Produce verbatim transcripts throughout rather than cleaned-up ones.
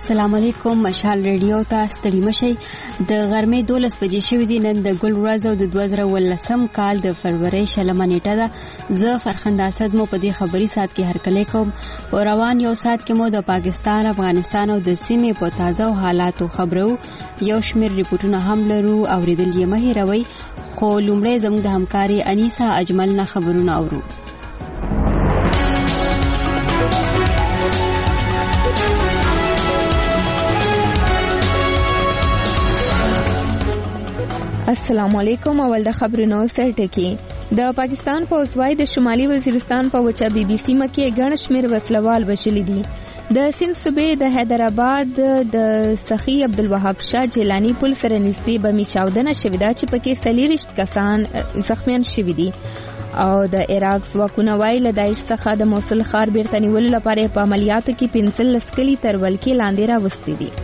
السلام علیکم. مشال ریډیو ته ستړي مشئ. د غرمې دولس بجې شوې دي. نن د ګل ورځ او د دوه زره ولسم کال د فروری شلمه نیټه ده. زه فرخنده اسد مو په دې خبري سات کې هرکلی کوم. په روان یو سات کې مو د پاکستان، افغانستان او د سیمې په تازه حالاتو خبرو یو شمېر ریپورتونه هم لرو. اوریدل یې مه هېروئ. خو لومړی زموږ د همکاري انیسا اجمل نه خبرونه اورو. السلام علیکم. اول د خبرونو سرټکی. د پاکستان پوځ وايي د شمالي وزیرستان په وچه بي بي سي مکه ګڼ شمېر وسلوال وژلي دي. د سند صوبې د حیدرآباد د سخی عبدالوهاب شاه جیلانی پل سره نږدې بمي چاودنه شوې ده چې پکې څلېرویشت کسان زخمیان شوي دي. او د عراق ځواکونه وايي له داعش څخه د موصل ښار بیرته نیولو لپاره په عملیاتو کې پنځلس کلي تر ولکې لاندې راوستي دي.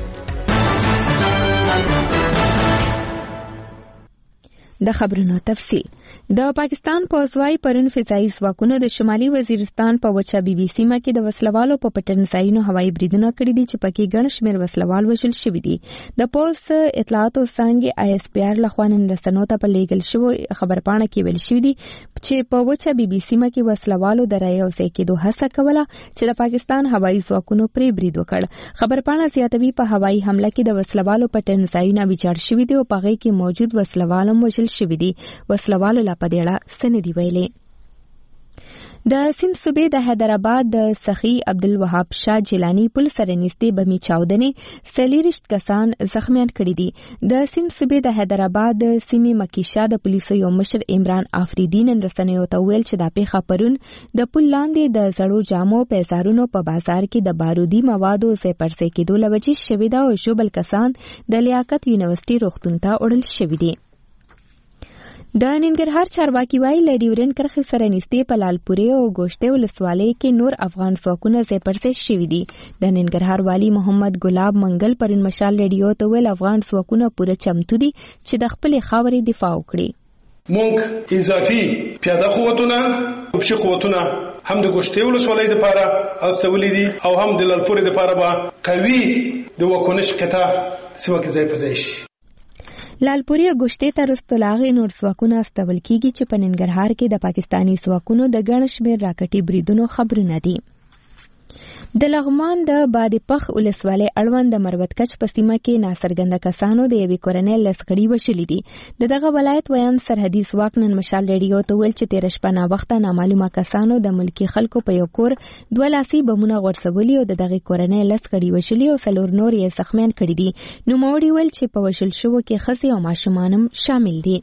د خبرونو تفصیل. د پاکستان پوځ وايي پرون فضايي ځواکونو د شمالي وزیرستان په وچه بي بي سیمه کې د وسلوالو په پټن ځایونو هوایي بریدونه کړي دي چې پکې ګڼ شمېر وسلوال وژل شوي دي. د پوځ اطلاعاتو څانګې آی اس پی آر لخوا نن رسنیو ته په لیږل شوې خبرپاڼه کې ویل شوي دي چې په وچه بي بي سیمه کې وسلوالو د رایې او ځای کېدو هڅه کوله چې د پاکستان هوایي ځواکونو پرې برید وکړ. خبرپاڼه زیاتوي په هوایي حمله کې د وسلوالو پټن ځایونه ویجاړ شوي دي او په هغې کې موجود وسلوال هم وژل شوي دي. وسلوالو لا په دې اړه څه نه دي ویلي. د سند صوبې د حیدرآباد د سخی عبدالوهاب شاه جیلانی پل سره نږدې بمي چاودنې څلېرویشت کسان زخمیان کړي دي. د سند صوبې د حیدرآباد د سیمې مکیشا د پولیسو یو مشر عمران آفریدي نن رسنیو ته ویل چې دا پیښه پرون د پل لاندې د زړو جامو پیزارونو په بازار کې د بارودي موادو ځای پر ځای کېدو له وجې شوې ده او ژوبل کسان د لیاقت یونیورسټي روغتون ته وړل شوي دي. د ننګرهار چارواکي وايي له ډیورنډ کرښې سره نږدې په لالپورې او ګوشتې ولسوالۍ کې نور افغان ځواکونه ځای پر ځای شوي دي. د ننګرهار والي محمد ګلاب منګل پرون مشال ریډیو ته ویل افغان ځواکونه پوره چمتو دي چې د خپلې خاورې دفاع وکړي. موږ اضافي پیاده قوتونه وبشي قوتونه هم د ګوشتې ولسوالۍ لپاره استولې دي او هم د لالپورې لپاره به قوي د وکونش قطع سیمه کې ځای پر ځای شي. لالپورې او ګوشتې ته رستلاغې نور ځواکونه استول کیږي چې په ننګرهار کې د پاکستاني ځواکونو د ګڼ شمېر راکټي بریدونو خبرونه دي. د لغمان د بادپخ ولسوالۍ اړوند د مروت کچ په سیمه کې ناڅرګنده کسانو د یوې کورنۍ لسکړي وژلي دي. د دغه ولایت ویان سرحدي ځواک نن مشال ریډیو ته ویل چې تېره شپه ناوخته نامعلومه کسانو د ملکي خلکو په یو کور دوه لاسي بمونه غورځولي او د دغې کورنۍ لسکړي وژلي او څلور نور یې زخمیان کړي دي. نوموړي ویل چې په وژل شوو کې ښځې او ماشومان هم شامل دي.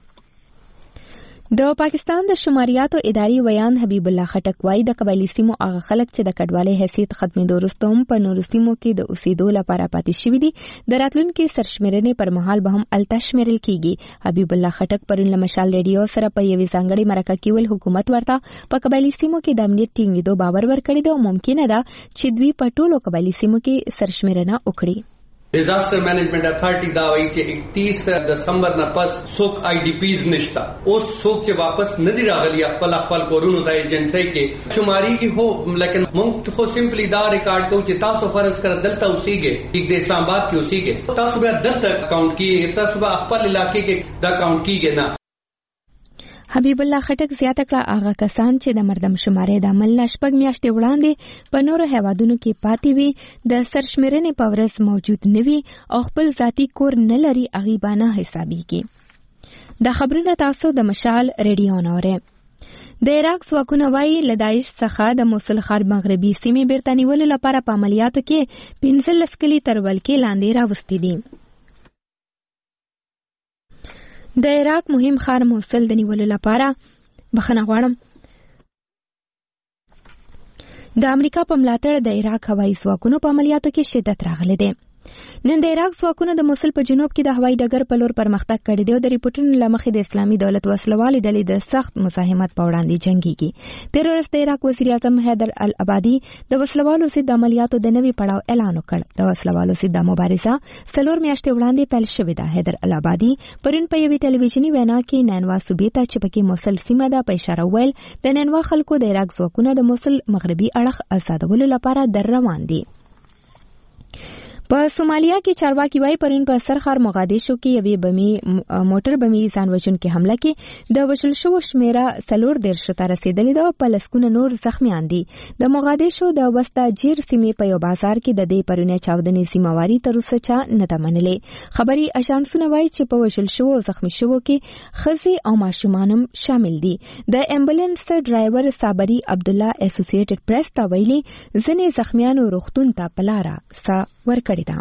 د پاکستان د شماریاتو اداري ویان حبیب الله خټک وايي د قبایلي سیمو هغه خلک چې د کډوالۍ حیثیت ختمېدو وروسته هم په نورو سیمو کې د اوسېدو لپاره پاتې شوي دي د راتلونکي سرشمېرنې پر مهال به هم هلته شمېرل کیږي. حبیب الله خټک پرون له مشال ریډیو سره په یوې ځانګړې مرکه کې ویل حکومت ورته په قبایلي سیمو کې د امنیت ټینګېدو باور ورکړی دی او ممکنه ده چې دوی په ټولو قبایلي سیمو کې سرشمېرنه وکړي. ڈیزاسٹر مینجمنٹ اتھارٹی دا وی چې اکتیس دسمبر نه پس څوک آی ډي پیز نشتا اوس څوک چې واپس ندی راغلی خپل خپل کورونو ته ایجنسی کې شماري کې هو لیکن موږ خو سمپلی دا ریکارډ کوو چې تاسو فرض کړه دلته اوسېږئ د اسلام آباد کې اوسېږئ تاسو به دلته اکاؤنٹ کې تاسو به خپل علاقې کې دا اکاؤنٹ کیږي نه. حبیب الله خټک زیاته کړه هغه کسان چې د مردم شمارې د عمل نه شپږ میاشتې وړاندې په نورو هیوادونو کې پاتې وي د سرشمېرنې په ورځ موجود نه وي او خپل ذاتي کور نه لري هغوی به نه حسابېږي. دا خبرونه تاسو د مشال ریډیو نه اورئ. د عراق ځواکونه وايي له داعش څخه د موصل ښار مغربي سیمې بیرته نیولو لپاره په عملیاتو کې پنځلس کلي تر ولکې لاندې راوستي دي. د عراق مهم ښار موصل د نیولو لپاره بخښنه غواړم د امریکا په ملاتړ د عراق هوایي ځواکونو په عملیاتو کې شدت راغلی دی. نن د عراق ځواکونو د موصل په جنوب کې د هوایي ډګر په لور پرمختګ کړی دی او د ریپورټونو له مخې د اسلامي دولت وسلوالې ډلې د سخت مزاحمت په وړاندې جنګېږي. تېره ورځ د عراق وزیر اعظم حیدر العبادي د وسلوالو ضد عملیاتو د نوي پړاو اعلان وکړ. د وسلوالو ضد مبارزه څلور میاشتې وړاندې پیل شوې ده. حیدر العبادي پرون په یوې ټلویزیوني وینا کې نینوا صوبې ته چې پکې موصل سیمه ده په اشاره ویل د نینوا خلکو د عراق ځواکونه د موصل مغربي اړخ آزادولو لپاره در روان دي. په سومالیا کې چارواکي وايي پرون په سرخار مغادیشو کې یوې بمي موټر بمي ځان وژونکې حمله کې د وژل شوو شمیره څلور دېرش ته رسیدلې ده او په لسګونه نور زخمیان دي. د مغادیشو د وسطا جیر سیمې په یو بازار کې د دې پرونی چاودنې ذمہواري تر اوسه چا نه ده منلې. خبري اژانسونه وايي چې په وژل شوو او زخمی شوو کې ښځې او ماشومان هم شامل دي. د امبولانس ډرایور صابري عبدالله اسوسییټډ پریس ته ویلي ځینې زخمیانو روغتون ته په لاره سا ورکړې ده.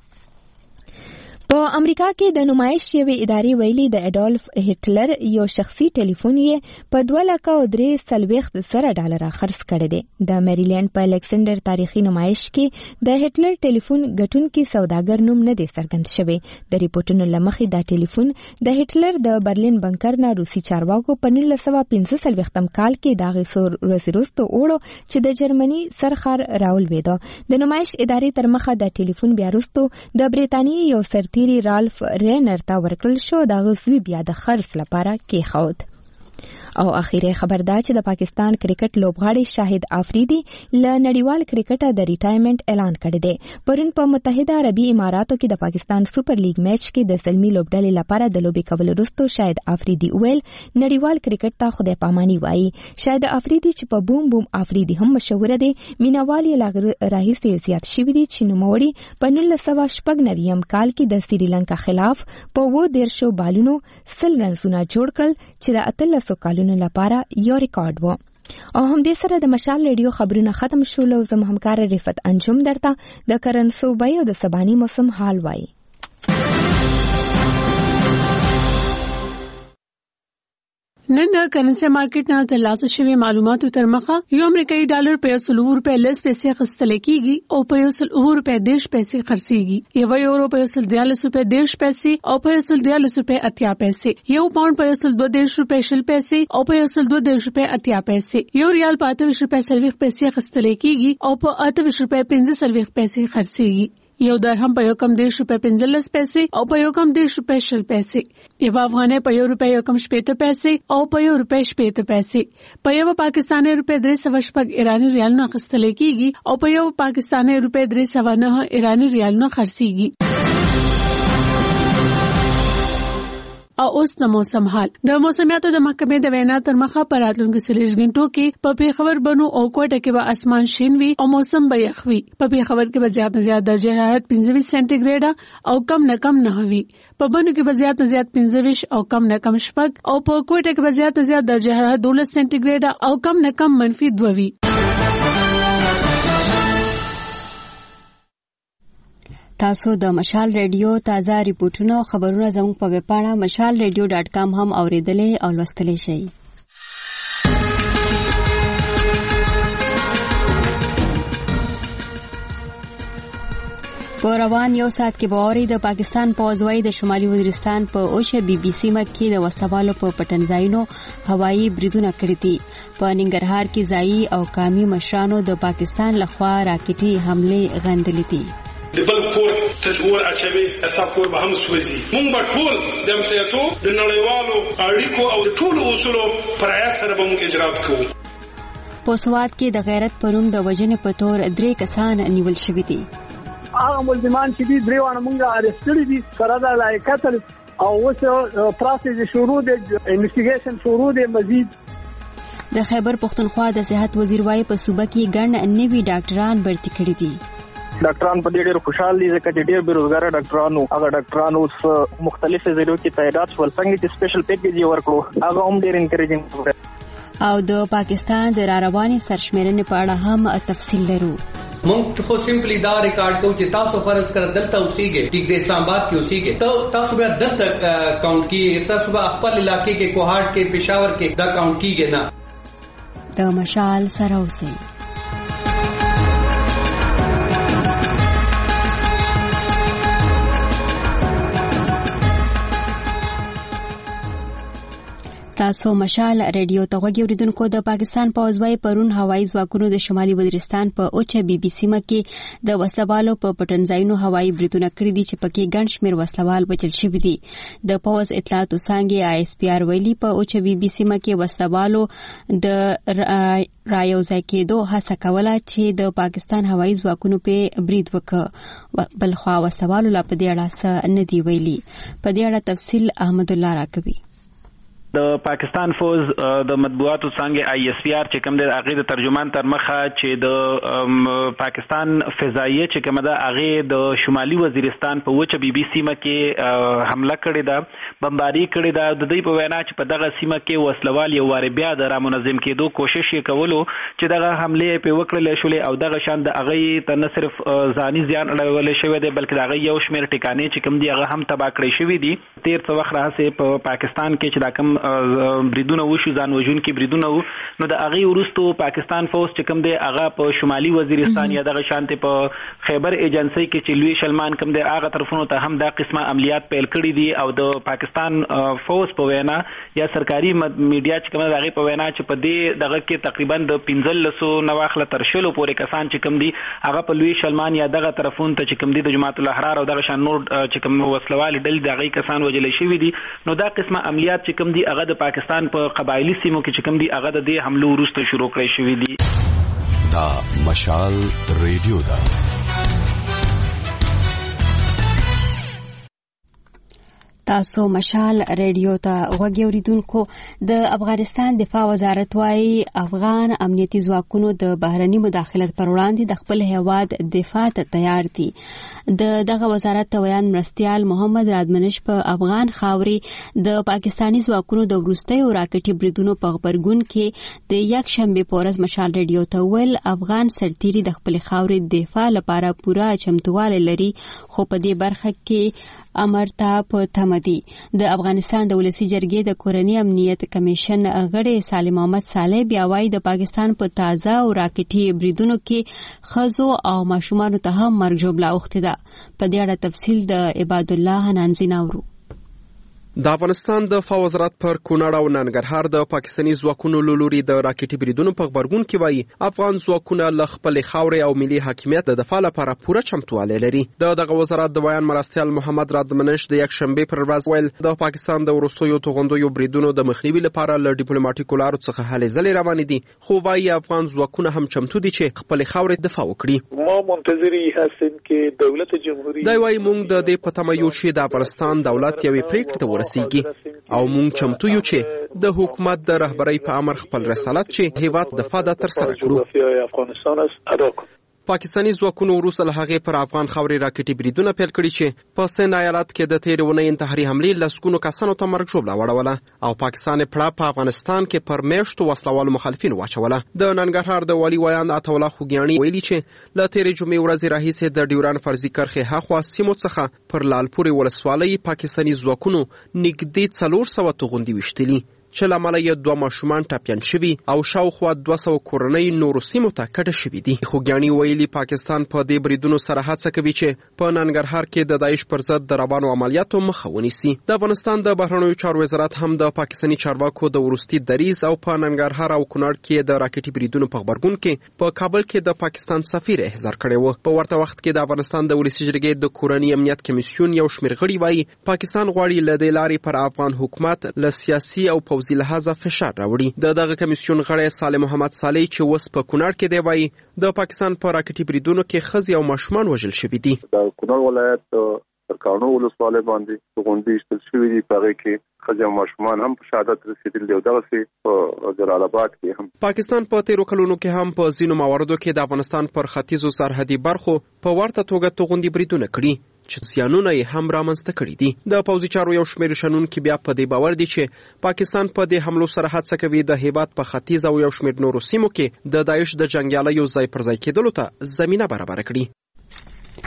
په امریکا کې د نمایش یوې ادارې ویلي د اډولف هټلر یو شخصي ټلیفون یې په دوه لکه او درې څلوېښت زره ډالره خرڅ کړی دی. د میریلینډ په الکسندر تاریخي نمایش کې د هټلر ټلیفون ګټونکي سوداګر نوم نه دی څرګند شوی. د ریپورټونو له مخې دا ټلیفون د هټلر د برلین بنکر نه روسي چارواکو په نولس سوه پنځه څلوېښتم کال کې د هغې څو ورځې وروسته وړو چې د جرمني سرخار راولوېده. د نمایش ادارې تر مخه د ټلیفون بیا وروسته د برېټانیې یو سرتیر رالف رینر ته ورکړل شو. د غزوی بیا د خرڅ لپاره کېښود. او اخیری خبر دا چې د پاکستان کرکټ لوبغاړي شاهد افریدي له نړیوال کرکټه د ریټایرمنټ اعلان کړی دی. پرون په متحده عربي اماراتو کې د پاکستان سپر لیګ میچ کې د زلمی لوبډلې لپاره د لوبي کولو وروسته شاهد افریدي ویل نړیوال کرکټ ته خدای پاماني وایي. شاهد افریدي چې په بوم بوم افریدي هم مشهور دی مینوال یې راهیسې زیات شوي دي چې نوموړي په نولس سوه شپږ نویم کال کې د سریلانکا خلاف په اووه دېرشو بالونو سل رنزونه جوړ کړل چې د اتلسو کالونو لپاره یو ریکارډ و. او هم دې سره د مشال ریډیو خبرونه ختم شول او زموږ همکار رفت انجم درته د کرنسو بای او د سبانی موسم حال وایي. نن د کرنسي مارکیټ نه ترلاسه شوی معلوماتو تر مخه یو امریکایي ډالر په یو سل روپے لس پیسې اخیستل کېږي او په یو سل روپے دیرش پیسې خرڅېږي. یو یورو په یو سل دیارلس روپے دیرش پیسې او په یو سل دیارلس روپے اتیا پیسې. یو پاونډ په یو سل دوه دیرش روپے شل پیسې او په یو سل دوه دیرش روپے اتیا پیسې. یو ریال په اته ویشت روپے څلوېښت پیسې اخیستل کېږي او په اته ویشت روپے پنځه څلوېښت پیسې خرڅېږي. یو درهم په یو کم دیرش روپے پنځلس پیسې او په یو کم دیرش روپے شل پیسې. یو افغانۍ په یو روپے یو کم شپېته پیسې او په یو روپے شپېته پیسې. په یو پاکستاني روپے درې سوه شپږ ایراني ریالونه اخیستل کېږي او په یو پاکستاني روپے درې سوه نهه ایراني ریالونه خرڅېږي. او اوس د موسم حال. د موسمیاتو د محکمې د وینا تر مخه په راتلونکو څلوېښت غنټو کې په پیښور بنو او کوټه کې به اسمان شین وي او موسم به یخ وي. په پیښور کې به زیات نه زیات درجه حرارت پنځه ویشت سانتي ګریډ او کم نه کم نهه وي. په بنو کې به زیات نه زیات پنځه ویشت او کم نه کم شپږ او په کوټه کې به زیات نه زیات درجه حرارت دولس سانتي ګریډ او کم نه کم منفي دوه وي. تاسو د مشال ریډیو تازه ریپورتونه او خبرونه زموږ په ویب پاڼه مشال ریډیو ډاټ کام هم اوریدلې او لوستلی شئ. په روان یو ساعت کې به اورئ د پاکستان پوځ وايي د شمالي وزیرستان په اوشه بي بي سیمه کې د وسلوالو په پټنځایونو هوایي بریدونه کړي دي. په ننګرهار کې ځایي او قومي مشرانو د پاکستان لخوا راکټي حملې غندلې دي. د بل کور تجور اچوي استا کور به هم سوځي. موږ به ټول د امسیاتو د نړیوالو اړیکو او د ټولو اصولو پر اساس سره به موږ اجرات کوو. په سواد کې د غیرت پروم د وژنې په تور درې کسان نیول شوي دي. هغه ملزمان چې دي درې وانه موږ اریسټ کړي دي سره د لایقتل او اوس پروسس شروع دي انویسټیګیشن شروع دي. مزید د خیبر پختونخوا د صحت وزیر وايي په صوبه کې ګڼ نوي ډاکټران برتي کړي دي. ډاکټران په دې ډېر خوشاله دي ځکه چې ډېر بیروزګار ډاکټرانو هغه ډاکټران اوس مختلفو ځایونو کې تعداد شول. څنګه چې سپیشل پیکیج یې ورکړو هغه هم ډېر انکریجینګ دی. او د پاکستان د راروانې سرشمیرنې په اړه هم تفصیل لرو. مونږ خو سمپلی دا ریکارډ کوو چې تاسو فرض کړه دلته اوسېږئ ټیک د اسلام آباد کې اوسېږئ ته تاسو بیا دلته کاونټ کیږئ. تاسو به خپل علاقې کې کوهاټ کې پېښور کې دا کاونټ کیږئ نه. د مشال سره اوسئ. تاسو مشال ریډیو ته غوږی اوریدونکو د پاکستان پوځوي پرون هوایي ځواکونو د شمالي وزیرستان په اوچه بي بي سیمه کې د وسلوالو په پټنځایونو هوایي بریدونه کړی دي چې پکې ګڼ شمېر وسلوال وژل شوي دي. د پوځ اطلاعاتو څانګې آی اس پی آر ویلي په اوچه بي بي سیمه کې وسلوالو د رايوځای کېدو هڅه کوله چې د پاکستان هوایي ځواکونو په برید وکړي. بلخوا وسلوالو لا په دې اړه څه نه دی ویلي. په دې اړه تفصیل احمد الله راکوي. د پاکستان فوز د مطبوعاتو څنګه آی اس پی آر چې کوم د هغه د ترجمان تر مخه چې د پاکستان فضائیه چې کوم د هغه د شمالي وزیرستان په وچه بي بي سیمه کې حمله کړې ده، بمباری کړې ده. د دې په وینا چې په دغه سیمه کې وسلوال یو وار بیا د را منظم کېدو کوشش یې کولو چې دغه حمله په وکړل شولې او دغه شان د هغه ته نه صرف ځاني زیان اړول شوی دی بلکې دغه یو شمېر ټکانې چې کوم دی هغه هم تباہ کړی شوی دي. تیر څو وخت راځي په پاکستان کې چې دا کوم بریدونه وشو ځان وژون کې بریدونه وو نو د هغه ورستو پاکستان فوز چې کوم دی هغه په شمالي وزیرستان یا دغه شانته په خیبر ایجنسی کې چې لوی سلمان کوم دی هغه طرفونو ته هم دا قسمه عملیات پیل کړي دي او د پاکستان فوز په وینا یا سرکاري میډیا چې کوم دی هغه په وینا چې په دې دغه کې تقریبا د پنځلس نواخله تر شلو پورې کسان چې کوم دی هغه په لوی سلمان یا دغه طرفونو ته چې کوم دی د جماعت الاحرار او دغه شان نور چې کوم وسلوال ډل دغه کسان وجل شوی دي. نو دا قسمه عملیات چې کوم دی هغه د پاکستان په قبایلی سیمو کې چې کوم دی هغه د دې حملو وروسته شروع کړی شوی دی. دا مشال ریډیو دا تاسو مشال ریډیو ته غوږی اوریدونکو. د افغانستان دفاع وزارت وايي افغان امنیتي ځواکونو د بهرني مداخلت پر وړاندې د خپل هیواد دفاع ته تیار دي. د دغه وزارت تویان مرستيال محمد رادمنش په افغان خاوري د پاکستانی ځواکونو د وروستیو راکټي بریدونو په خبرګون کې د یک شنبه پورز مشال ریډیو ته ویل افغان سرتیري د خپل خاوري دفاع لپاره پوره چمتواله لري خو په دې برخه کې امرتا په تمدي. د افغانستان د ولسی جرګې د کورنی امنیت کمیشن غړي سالم محمد صالح بیا وايي د پاکستان په تازه او راکټي بریدونو کې خزو او ماشومان ته هم مرګ جوړه اوخته ده. په دې اړه تفصیل د عباد الله حنانزي ناورو. د افغانستان د دفاع وزارت پر کونړ او ننګرهار د پاکستاني ځواکونو لوري د راکټي بریدونو په خبرګون کې وایي افغان ځواکونه له خپل خاورې او ملي حاکمیت د دفاع لپاره پوره چمتوالی لري. د دغه وزارت د بیان مرستيال محمد رادمنش د یک شنبه پر ورځ ویل د پاکستان د وروستیو توغندیو بریدونو د مخنیوي لپاره له ډیپلوماټیکو لارو څخه هلې ځلې روانې دي خو وایي افغان ځواکونه هم چمتو دي چې خپل خاورې دفاع وکړي. ما منتظری هستیم که دولت جمهوری دا وایي موږ د دې پته یو چې د افغانستان دولت یوې پریکړې ته او مونږ چمتو یو چې د حکومت د رهبرۍ په امر خپل رسالت چې هیواد دفاع د تر سره کړو. پاکستاني ځواکونو وروسته له هغې پر افغان خاورې راکټي بریدونه پیل کړي چې په سند ایالت کې د تېرې اونۍ انتحاري حملې لسګونو کسانو ته مرګ ژوبله واړوله او پاکستان پړه په افغانستان کې پر میاشتو وسلوالو مخالفین واچوله. د ننګرهار د والي ویاند عطاالله خوګیاڼي ویلي چې له تېرې جمعې ورځې راهیسې د ډیوران فرضي کرښې هاخوا سیمو څخه پر لالپورې ولسوالۍ پاکستاني ځواکونو نږدې څلور سوه توغندي ویشتلي چې له امله یې دوه ماشومان ټپیان شوي او شاوخوا دوه سوه کورنۍ نورو سیمو ته کډه شوي دي. خوګیاڼي ویلي پاکستان په دې بریدونو سره هڅه کوي چې په ننګرهار کې د داعش پر ضد د روانو عملیاتو مخه ونیسي. د افغانستان د بهرنیو چارو وزارت هم د پاکستاني چارواکو د وروستي دریځ او په ننګرهار او کونړ کې د راکټي بریدونو په خبرګون کې په کابل کې د پاکستان سفیر احضار کړی و. په ورته وخت کې د افغانستان د ولسی جرګې د کورنی امنیت کمیسیون یو شمېر غړي وایي پاکستان غواړي له دې لارې پر افغان حکومت له سیاسي او پوځي لحاظه فشار راوړي. د دغه کمیسیون غړی سالم محمد صالح چې اوس په کونړ کې دی وایي د پاکستان په راکټي بریدونو کې ښځې او ماشومان وژل شوي دي. د کونړ ولایت سرکانو ولسوالۍ باندې توغندي ایستل شوي دي، په هغې کې ښځې او ماشومان هم په شهادت رسېدلي دي او دغسې په جلال آباد کې هم. پاکستان په تېرو کلونو کې هم په ځینو مواردو کې د افغانستان پر ختیځو سرحدي برخو په ورته توګه توغندي بریدونه کړي چې زیانونه یې هم رامنځته کړي دي. د پوځي چارو یو شمېر شنونکي بیا په دې باور دي چې پاکستان په دې حملو سره هڅه کوي د هیواد په ختیځ او یو شمېر نورو سیمو کې د داعش د جنګیالیو ځای پر ځای کېدلو ته زمینه برابره کړي.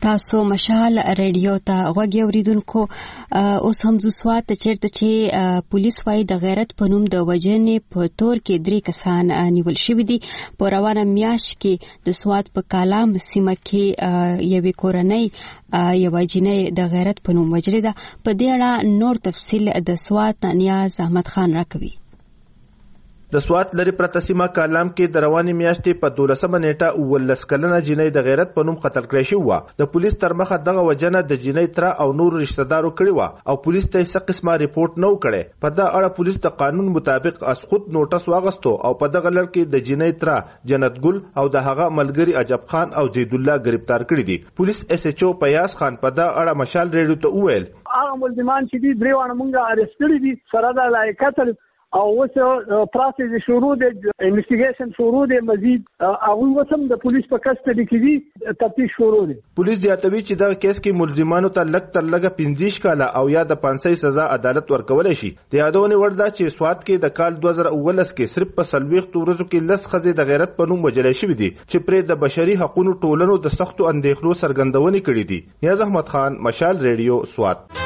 تاسو مشال ریډیو ته غوږی اوریدونکو اوس هم زو سوات چیرته چې پولیس وايي د غیرت په نوم د وجنې په تور کې درې کسان نیول شوي دي. په روانه میاشت کې د سوات په کالام سیمه کې یوې کورنۍ یوه جنۍ د غیرت په نوم وجلې ده. په دې اړه نور تفصیل د سوات نیاز احمد خان راکوي. د سوات لري پرته سیمه کالام کې د روانې میاشتې په دولسمه نیټه ولس کلنه جنۍ د غیرت په نوم قتل کړې شو و. د پولیس تر مخه دغه وجنه د جنۍ تر او نور رشتہ دارو کړی و او پولیس ته هیڅ قسمه ریپورت نه وکړي. په دا اړه پولیس د قانون مطابق اسقط نوټس واغستو او په دغه لړ کې د جنۍ تر جنت ګل او د هغه ملګری عجب خان او زید الله گرفتار کړي دي. پولیس اس ایچ او پیاس خان په دا اړه مشال ریډیو ته وویل هغه ملزمان چې دي درې وانه مونږه اریسټ کړي دي سره د لایقت او اوس پروسس شروع دی انویسټیګیشن شروع دی مزید هغه وسم د پولیس په کسټډي کې دي تفتیش شروع دی. پولیس زیاتوي چې دا کیس کې ملزمانو ته لږ تر لږه پنځه کاله او یا د پانسۍ سزا عدالت ورکول شي. د یادونه وړ ده چې سوات کې د کال دوه زره اوولس کې صرف په سلويخت ورځو کې لس ښځې د غیرت په نوم وجلې شوې دي چې پرې د بشري حقوقو ټولنو د سختو اندېښنو څرګندونه کړې دي. نیاز احمد خان، مشال ریډیو، سوات.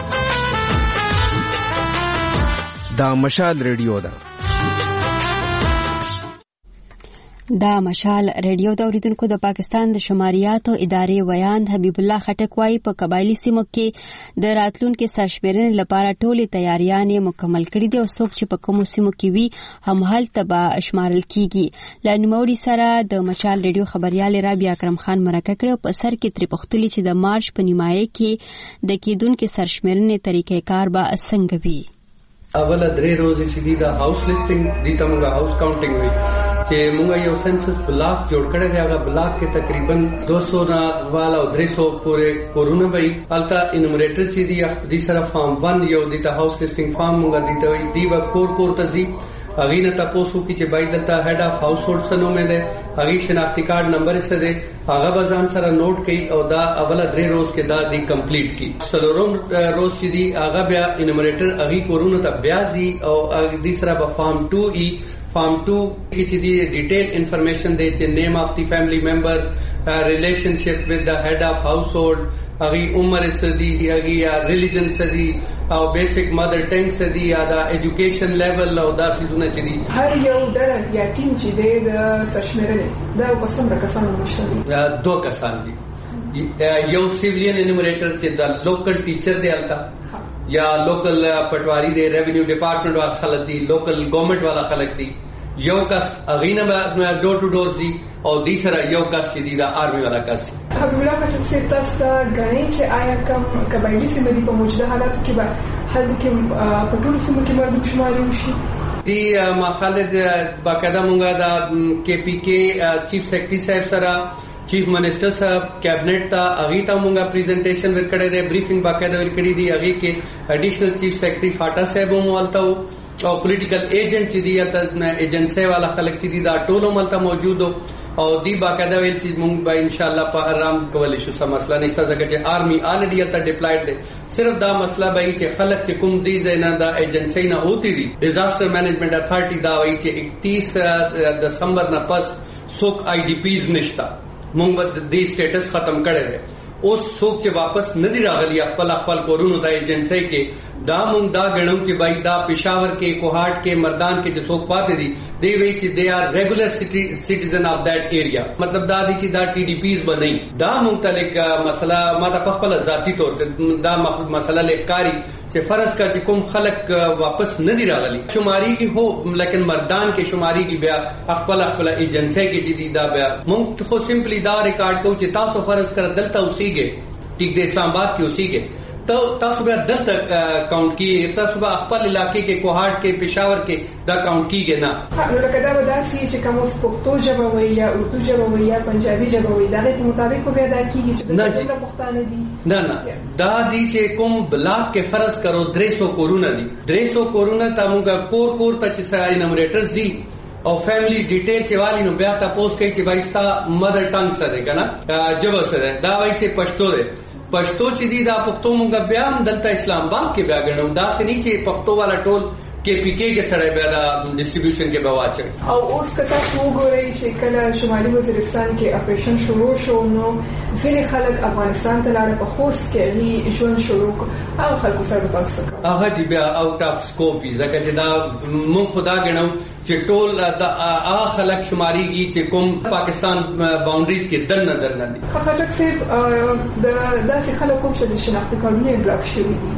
دا مشال ریډیو ده. دا مشال ریډیو د اوریدونکو د پاکستان د شماریاتو ادارې ویاند حبیب الله خټک وايي په قبایلی سیمو کې د راتلونکو سرشمیرنې لپاره ټولې تیاریانې مکمل کړې دي او څوک چې په کومو سیمو کې وي هم هلته به شمارل کیږي. له نوموړي سره د مشال ریډیو خبريال رابعه اکرم خان مرکه کړې په سر کې ترې پوښتلې چې د مارچ په نیمایي کې د کېدونکو سرشمیرنې طریقې کار به څنګه وي. اوله درې ورځې چې دی دا هاوس لیسټینګ دی ته موږ هاوس کاونټینګ وی چې موږ یو سنسس بلاک جوړ کړی دی. هغه بلاک کې تقریبا دو سو نه والا او درې سو پورې کورونه وي. البته انومریټر چې دی د سره فارم ون یو دی ته هاوس لیسټینګ فارم موږ دی ته وی دی و کور کور ته زی هغه نه تاسو کې چې بای دلته هډ اف هاوس هولډ سنو مې ده هغه شناختی کارت نمبر څه ده هغه بزان سره نوٹ کړي او دا اوله درې روز کې دا دی کمپلیټ کی. سلورم روز چې دی هغه بیا انومریټر هغه کورونه ته بیا زی او د سره په فارم ټو ای فارم ټو کې چې دی ډیټیل انفارمیشن دی چې نیم اف دی فیملی ممبر ریلیشنشپ ود د هډ اف هاوس هولډ هغه عمر سدي هغه یا ریلیجن سدي او بیسیک مدر ټنګ سدي یا دا ایجوکیشن لیول او دا څه چې دی هر یو ډله یا ټیم چې دی د سرشمیرنې دا په څومره کسانو مشترک دو کسان دي. یو سیویلین انومریټر چې د لوکل ټیچر دی البته یا لوکل پټواری دی ریونیو ډپارټمنٹ والا خلک دي لوکل گورنمنٹ والا خلک دي. یو کس اغینه ډور ټو ډور دي او د سره یو کس چې دی دا آرمي والا کس. حبیب الله خټک سے تاسو غنی چې آیا کوم قبایلی سیمه دی په موجوده حالاتو کې به هل کې په ټول سیمه کې مردم شماري وشي. دی ما خالد باقاعده مونږه دا کې پی کې چیف سیکرټری صاحب سره چیف منسٹر صاحب کیبنٹ تا اغي تا مونږه پریزنټیشن ورکړې ده بریفینګ باقاعده ورکړې دي اغي کې اډیشنل چیف سیکرټری فاټا صاحب هم ولته او پولیټیکل ایجنٹ چې دی یا ایجنسی والا خلک چې دی دا ټول ملته موجود او دی باقاعده ویل چې مونږ به ان شاء الله په آرام کولای شو. سم مسله نشته ځکه چې آرمی الریډي الته ډیپلایډ دی. صرف دا مسله به چې خلک چې کوم دی زینا دا ایجنسی نه ہوتی دي ډیزاستر مینجمنٹ اتھارټي دا وایي چې اکتیس دسمبر نه پس څوک آی ډی پیز نشتا مونږ د دې سټیټس ختم کړی دی. اوس څوک چې واپس ندی راغلی خپل خپل کورونو ته ایجنسی کې دا مونږ دا غنو چې بای دا پېښور کې کوهاټ کې مردان کې چې څوک پاتې دي دی وی چې دے آر ریګولر سټیزن اف دیٹ ایریا. مطلب دا دی چې دا ټي ډي پیز بنئ دا مختلف مسله ما ته خپل ذاتی طور ته دا مسله لیکاري چې فرض کا چې کوم خلک واپس ندی راغلی شماري کې هو لیکن مردان کې شماري کې بیا خپل خپل ایجنسی کې چې دی دا بیا مونږ خو سمپلی دا ریکارډ کوو چې تاسو فرض کړ دلته اوسېږئ ٹھیک دے اسلام آباد کی اسی کے تو تاسو بیا دلته کاؤنٹ کی تاسو به خپل علاقې کې کوهاټ کې پېښور کې دا کاؤنٹ کیږي نه. نو لکه دا وداسي چې کوم اوس پښتو ژبه وي یا اردو ژبه وي یا پنجابي ژبه وي دا په مطابق به دا کیږي چې د پښتانه دي نه نه دا دي چې کوم بلاک کې فرض کرو درې سو کورونه دي درې سو کورونه ته موږ کور کور ته چې سره انومریټرز دي او فیملی ډیټیل چې والی نو بیا تاسو کوي چې بایستا مدر ټنګ سره کنه جبه سره دا وایي چې پښتو ده پښتو چې دی دا پښتو مونږ بیا هم دلته اسلام آباد کې بیا غنو دا سني چې پښتو والا ټول کې پی کې کې سره بیا دا ډیسټریبیوشن کې به واچي. او اوس کته وګورئ چې کله شمالي وزیرستان کې اپریشن شروع شو نو ځینې خلک افغانستان ته لاړ، په خوست کې هی ژوند شروع او خلکو سره تاسو هغه چې بیا اوټ اف سکوپ ځکه چې دا مونږ خدا غنو چې ټول دا هغه خلک شماريږي چې کوم پاکستان باونډریز کې دنه درنه دي. خاطر چې د داسې خلکو چې د شناخت کارونه بلاک شوي دي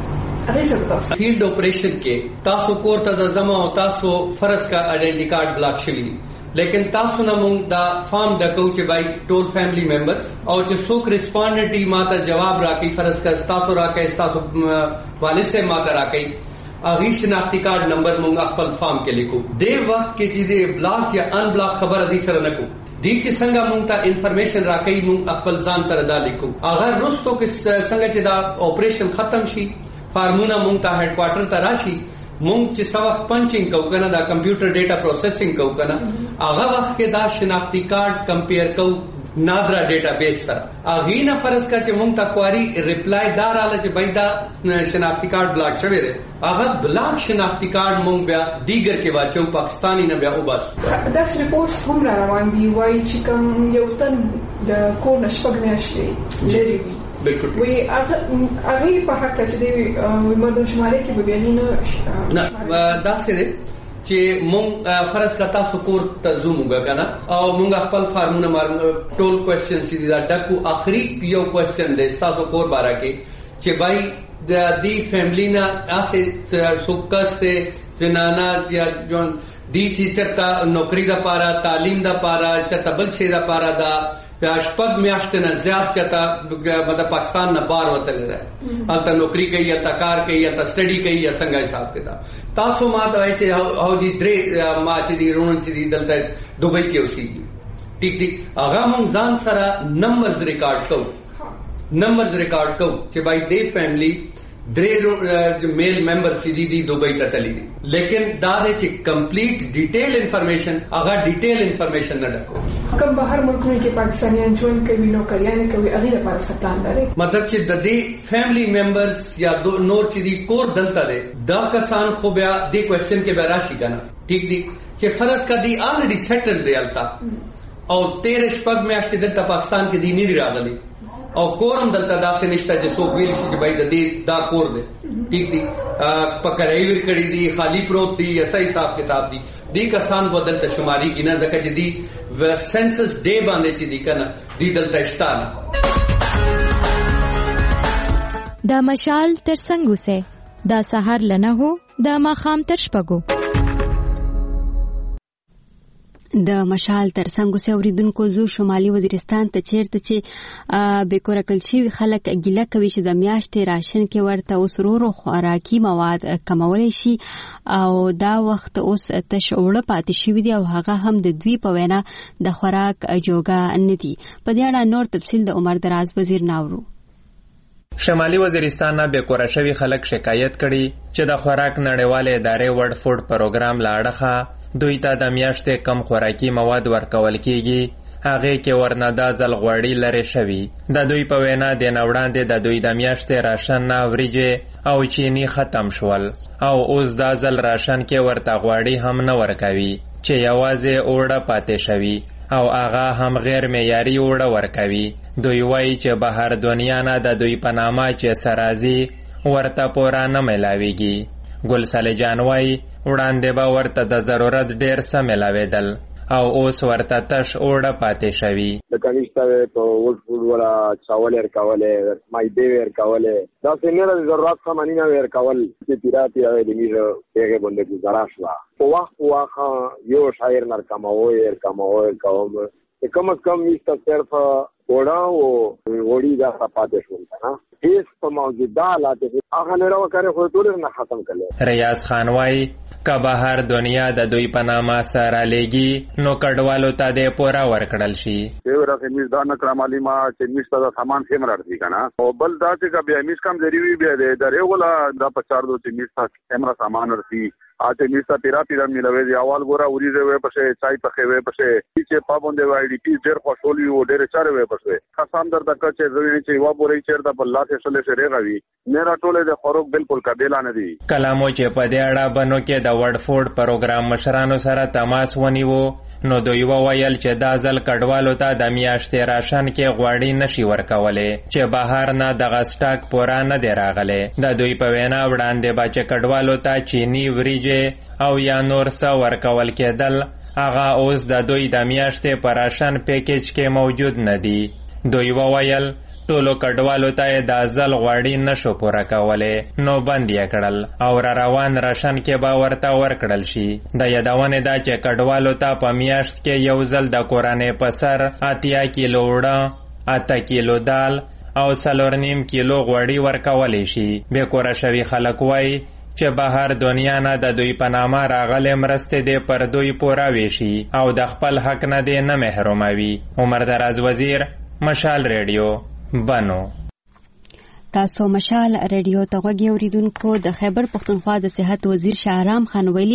فیلډ اپریشن کې تاسو کور ته ځما او تاسو فرض کا آئیډنټی کارت بلاک شوی دي، لیکن تاسو نه مونږ دا فارم ډکو چې بای ټول فیملی ممبرز او چې څوک ریسپونډنټي ماته جواب راکړي فرض کا تاسو راکړي تاسو والد سے ماته راکړي اغه شناختی کارت نمبر مونږ خپل فارم کې لیکو. د وخت کې چې د بلاک یا ان بلاک خبر دي سره نکو دی چې څنګه مونږ ته انفارمیشن راکړي مونږ خپل ځان سره دا لیکو. اگر رستو کې څنګه چې دا اپریشن ختم شي فارمونه مونږ ته هډ کوارټر ته راشي مونږ چې سبق پنچینګ کو کنه دا کمپیوټر ډیټا پروسیسینګ کو کنه هغه وخت کې دا شناختی کارت کمپیر کو نادرا ډیټا بیس سره اغه نه فرض کا چې مونږ ته کواری ریپلای دار اله چې بای دا شناختی کارت بلاک شوی دی هغه بلاک شناختی کارت مونږ بیا دیګر کې واچو پاکستانی نه بیا وباس. دا ریپورټس هم را روان دي وای چې کوم یو تن د کور نشپګ میاشتې لري بالکل وی هغه هغه په حق چې دی مردم شماري کې به بیان نه دا څه دی چې مونږ فرض کتا سکور ته زومږه کنه او مونږ خپل فارمونه ټول کوېسچن سي دا ډکو اخري یو کوېسچن دی تاسو کور بارا کې چې بای د دې فیملی نه اسه سوکسته زنانا یا جون دی چې چرتا نوکری دا پارا تعلیم دا پارا چرتا بل شي دا پارا دا شپږ میاشتې نه زیات چتا مطلب پاکستان نه بار وتل راځي البته نوکری کوي یا تکار کوي یا سټڈی کوي یا څنګه حساب کتاب تاسو ما ته چې او دي درې ما چې دي رون چې دي دلته دوبۍ کې اوسېږي ټیک ټیک هغه مونږ ځان سره نمبرز ریکارډ کوو نمبرز ریکارډ کوو چې بای دې فیملی درې میل ممبر سي دي دي دوبۍ ته تللی دي لیکن دا د چې کمپلیټ ډیټیل انفارمیشن هغه ډیټیل انفارمیشن نه ډکو کوم بهر ملکونو کې پاکستانیان ژوند کوي نو کریانه کوي هغه لپاره څه پلان لري مطلب چې د دې فیملی ممبرز یا نور چې دي کور دلته دي دا کسان خو بیا دې کوېسچن کې به راشي کنه ټیک دي چې فرض کدي الریډي سیټل دی التا او تیرې شپږ میاشتې دلته پاکستان کې دي نه راغلي او کورم دلته داسې نشته چې څوک ویل شي چې بای د دې دا کور دی ٹھیک دی پکړای ور کړی دی خالی پروت دی ایسا حساب کتاب دی دی کسان و دلته شماري کې نه ځکه چې دی سنسس ډے باندې چې دی کنه دی دلته اشتانه دا مشال تر څنګه سه دا سحر لنه هو دا ماخام تر شپګو د مشال تر څنګه سه اوریدونکو زو شمالي وزیرستان ته چیرته چې به کورکل شي خلک ګیله کوي چې د میاشتې راشن کې ورته وسرورو خوراکي مواد کمول شي او دا وخت اوس تشوړه پاتې شي دی او هغه هم د دوی په وینا د خوراک جوګه نه دي. په دې اړه نور تفصیل د عمر دراز وزیر ناورو. شمالي وزیرستان نه به کورشوي خلک شکایت کړي چې د خوراک نړیواله ادارې ورډ فود پروګرام لاړخه دوی ته د میاشتې کم خوراکي مواد ورکول کیږي هغه کې ورندا ځل غوړی لري شوی د دوی په وینا د نوړاندې د دوی د میاشتې راشن نه وریجه او چینی ختم شول او اوس د ځل راشن کې ورته غوړی هم نه ورکوي چې یوازې اوړه پاتې شوی او هغه هم غیر معیاري اوړه ورکوي. دوی وایي چې بهر دنیا نه د دوی په نامه چې سرازي ورته پورا نه ملاويږي. ګل صالح جان وایي وړاندې به ورته د ضرورت ډیر څه ملاوېدل او اوس ورته تش اوړه پاتې شوی. د کنيشته په وډ فود ولا چاول ورکواله مایده ورکواله دا څنګه د ضرورت سامان نه ورکول چې پیراتی او د میره هغه باندې گزارا شو په وخت واخه یو شاعر نرکماوي ورکماوي کوم کم از کم میسته صرف وړا او وړي دا پاتې شو نه هیڅ په موجوده حالات هغه نه راوکړي خو ټول نه ختم کړي. ریاض خان وایي که بهر دنیا د دوی په نامه سره لګي نو کډوالو ته د پورا ورکړل شي. یو راځي میز دا نه کړه مالي ما چې میز ته سامان سیم راځي کنه او بل دا چې بیا میز کم ضروری بیا د درې ولا دا په چار دو چې میز ته کیمرا سامان ورسي اته نیستا پیرا پیرا ملوي دی اول ګورا وریځه وې پسې چای پخې وې پسې چې پابوندې وای ډي پی ډېر خوشولي و ډېر چاره وې پسې خاصام در تک چې زوی چې وا پورې چیر د الله ته صلی سره راوي میرا ټوله د خروق بالکل قابل نه دي کلامو چې په دې اړه بنو کې د ورډفورد پروګرام مشرانو سره تماس ونیو نو دوی وویل چې دا ځل کډوالو ته د میاشتې راشن کې غواړي نشي ورکولې چې بهر نه د غسټاک پورا نه دی راغلی د دوی په وینا وړاندې به چې کډوالو ته چینی وریجې او یا نور څه ورکول کېدل هغه اوس د دوی د میاشتې په راشن پیکیج کې موجود نه دي دوی وویل ټولو کډوالو ته د ځل غواړي نشو پوره کولی نو بند یې کړل او را روان راشن کې به ورته ورکړل شي د یادونې ده چې کډوالو ته په میاشت کې یو ځل د کورنۍ په سر اتیا کیلو اوړه اته کیلو دال او څلور نیم کیلو غوړي ورکولی شي بې کوره شوي خلک وایي چې بهر دنیا نه د دوی په نامه راغلې مرستې دې پر دوی پوره ویشي او د خپل حق نه دې نه محروموي عمر دراز وزیر مشال ریډیو بنو تاسو مشال ریډیو ته غوږی اوریدونکو د خیبر پختونخوا د صحت وزیر شاهرام خان ویلي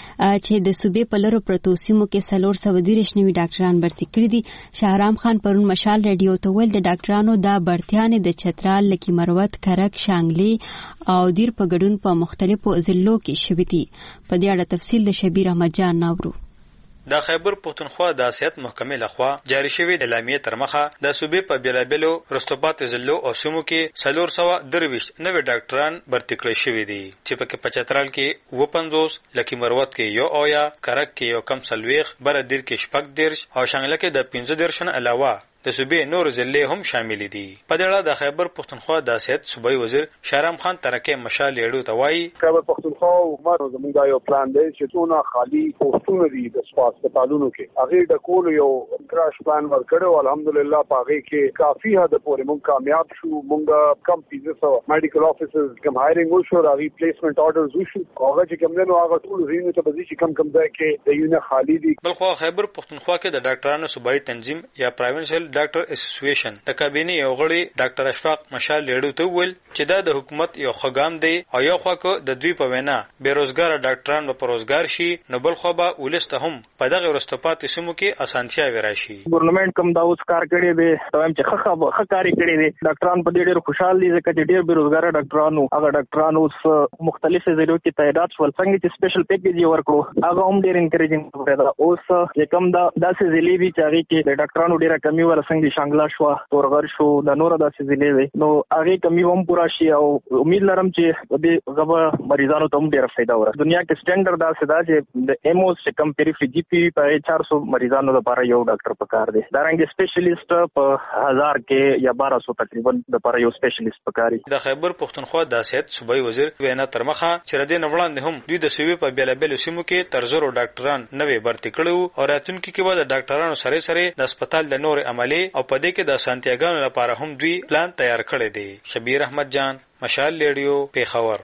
چې د صوبې په لرو پرتو سیمو کې څلور سوه دېرش نوي ډاکټران برتي کړي دي شاهرام خان پرون مشال ریډیو ته ویل د ډاکټرانو دا برتیانې د چترال لکي مروت کرک شانګلي او دیر په ګډون په مختلفو ضلعو کې شوي دي په دې اړه تفصیل د شبیر احمد جان ناورو د خیبر پختونخوا د صحت محکمې لخوا جاری شوی اعلامیه تر مخه د صوبې په بیلابلو رستوبات ضلعو او سیمو کې څلور سوه درویشت نوي ډاکټران برتي کړي شوي دي چې پکې په چترال کې اووه پنځوس لکي مروت کې یو اویا کرک کې یو کم څلوېښت بره دیر کې شپږ دېرش او شانګله کې د پنځه دېرشو نه علاوه د صوبې نور ضلعې هم شامل دي په دې اړه د خیبر پختونخوا د صحت صوبایي وزیر شاهرام خان ترکه مشال ریډیو ته وایي خیبر پختونخوا حکومت زموږ دا یو پلان دی چې څونه خالي پوسټونه دي د هسپتالونو کې هغه د کول یو کراش پلان ورکړو الحمدلله په هغه کې کافي حد پورې موږ کامیاب شو موږ کم پیزه سو میډیکل افیسرز کم هایرینګ وشو راغی پلیسمنت آرډرز وشو هغه چې کوم نو هغه ټول زینو ته بزی چې کم کم ځای کې د یونه خالي دي بلخو خیبر پختونخوا کې د ډاکټرانو صوبایي تنظیم یا پروینشل ډاکټر اسوسییشن د کابینې یو غړي ډاکټر اشفاق مشال لیډو ته ویل چې دا د حکومت یو خګام دی او یو خوا کو د دوی په وینا بیروزګار ډاکټران به پروزګار شي نو بل خو به ولسته هم په دغه ورستپات سیمو کې اسانتیا وراشي ګورنمنت کوم دا اوس کار کړی دی تم چې خخه خکاری کړی دی ډاکټران په دې ډېر خوشاله دي ځکه چې ډېر بیروزګار ډاکټرانو هغه ډاکټرانو اوس مختلفو ضلعو کې تعداد ول څنګه چې سپیشل پیکیج یې ورکړو هغه هم ډېر انکریجینګ دی اوس چې کوم دا داسې ضلعې دي چې هغه کې د ډاکټرانو ډېره کمی ور څنګه شانګلا شو تورغر شو د نور داسې ضلعې وي نو هغه کمی هم پورا شي او امید لرم چې د غو مریضانو ته هم ډېر فائدہ ورسي دنیا کې سټانډرډ دا سدا چې د ایموس چې کم پیریفری جی پی په چار سو مریضانو لپاره یو ډاکټر پکار دی دا رنګ سپیشلیست په هزار کې یا بارہ سو تقریبا د لپاره یو سپیشلیست پکاري د خیبر پختونخوا د صحت صوبایي وزیر وینا تر مخه چې ردی نوړاندې هم دوی د صوبې په بیلابل سیمو کې تر زرو ډاکټران نوې برتي کړو او راتلونکي کې به د ډاکټرانو سره سره د هسپتال د نور عملي او په دې کې د سانتیاګانو لپاره هم دوی پلان تیار کړی دی شبیر احمد جان مشال ریډیو پیښور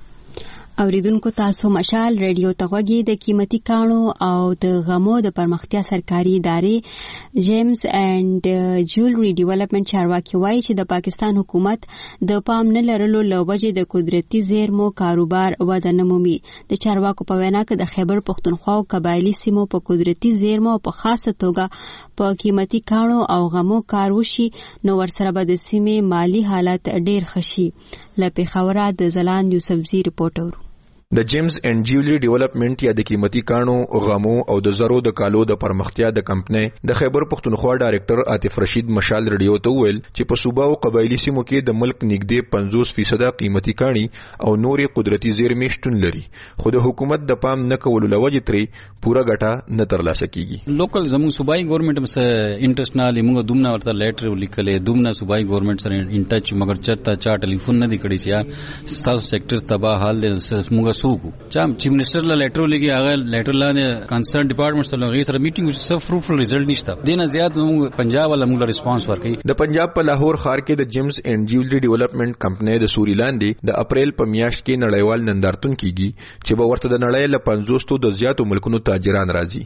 اوریدونکو تاسو مشال ریډیو ته غوږی د قیمتي کانو او د غمو د پرمختیا سرکاري ادارې جیمز اینڈ جولری ډیولپمنٹ چارواکي وایي چې د پاکستان حکومت د پام نه لرلو لوجې د قدرتي زیرمو کاروبار وده نه مومي د چارواکو په وینا کې د خیبر پختونخوا او قبایلی سیمو په قدرتي زیرمو په خاصه توګه په قیمتي کانو او غمو کار وشي نو ورسره به د سیمې مالی حالت ډیر خشي لپاره خبره د زلان یوسفزی ریپورټر د جیمز اینڈ جولری ډیولپمنٹ یا د قیمتي کانو غمو او د زرو د کالو د پرمختیا د کمپنۍ د خیبر پختونخوا ډایریکټر عاطف رشید مشال ریډیو ته ویل چې په صوبا او قبایلی سیمو کې د ملک نږدې پنځوس فیصد قیمتي کاني او نورې قدرتي زیرمې شتون لري خو د حکومت د پام نه کولو لوجې ترې پوره ګټه نه ترلاسه کیږي لوکل زموږ صوبایي ګورنمنت هم سره انټرست نه لمغه دومره ورته لیټر ولیکلې دومره صوبایي ګورنمنت سره ان ټچ مگر چرته چا ټلیفون نه دی کړی چې تاسو سېکټر تبا حال دې موږ سوکو چا چیف منسٹر لا لیټر لګي هغه لیټر لاندې کنسرن ډپارټمنټ سره لغې سره میټینګ وشو فروټفل ریزلټ نشته دینه زیات موږ پنجاب ولا موږ ریسپانس ورکړي د پنجاب په لاهور ښار کې د جیمز اینڈ جولری ډیولپمنٹ کمپنۍ د سوري لاندې د اپریل په میاشت کې نړیوال نندارتون کیږي چې به ورته د نړۍ له پنځوس تو د زیاتو ملکونو تاجران راځي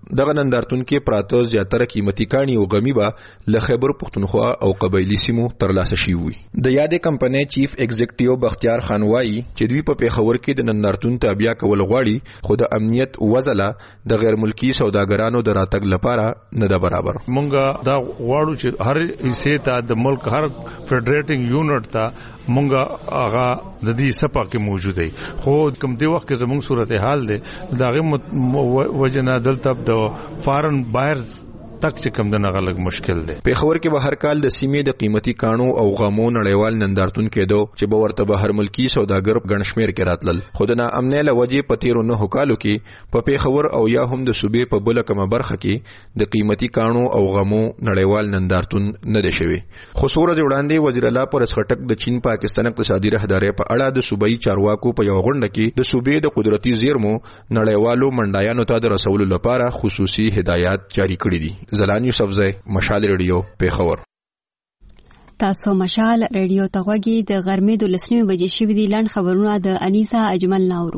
دغه نندارتون کې پراته زیاتره قیمتي کاڼي او غمی به له خیبر پختونخوا او قبایلی سیمو ترلاسه شوي وي. د یادې کمپنۍ چیف ایگزیکټیو بختیار خان وایي چې دوی په پیښور کې د نندارتون تابع کول غواړي، خو د امنیت وزله د غیر ملکی سوداګرانو د راتګ لپاره نه ده برابر. مونږه دا غواړو چې هر حصے ته د ملک هر فدریټینګ یونټ ته مونږه هغه د دې سپا کې موجود دی، خو کوم دی وخت کې زموږ صورتحال دی داغه وجنه دلته د فارن بایرز تک چې کم دنه غلط مشکل دی. پیښور کې به هر کال د سیمې د قیمتي کانو او غمو نړیوال نندارتون کېدو چې به ورته به هر ملکی سوداګر ګڼشمیر کې راتلل، خو د ناامنۍ له وجې په تیرو نهو کالو کې په پیښور او یا هم د صوبې په بله کومه برخه کې د قیمتي کانو او غمو نړیوال نندارتون نه دی شوی. خو څو ورځې وړاندې وزیر اعلی پرس خټک د چین پاکستان اقتصادي راهدارۍ په اړه د صوبایي چارواکو په یو غونډه کې د صوبې د قدرتي زیرمو نړیوالو منډایانو ته د رسولو لپاره خصوصي هدایات جاری کړي دي. زلان یوسفزئی، مشال ریډیو، پیښور. تاسو مشال ریډیو ته غوږی د غرمې د لسنیمې بجې شوي دي. لاند خبرونه د انیسا اجمل ناورو.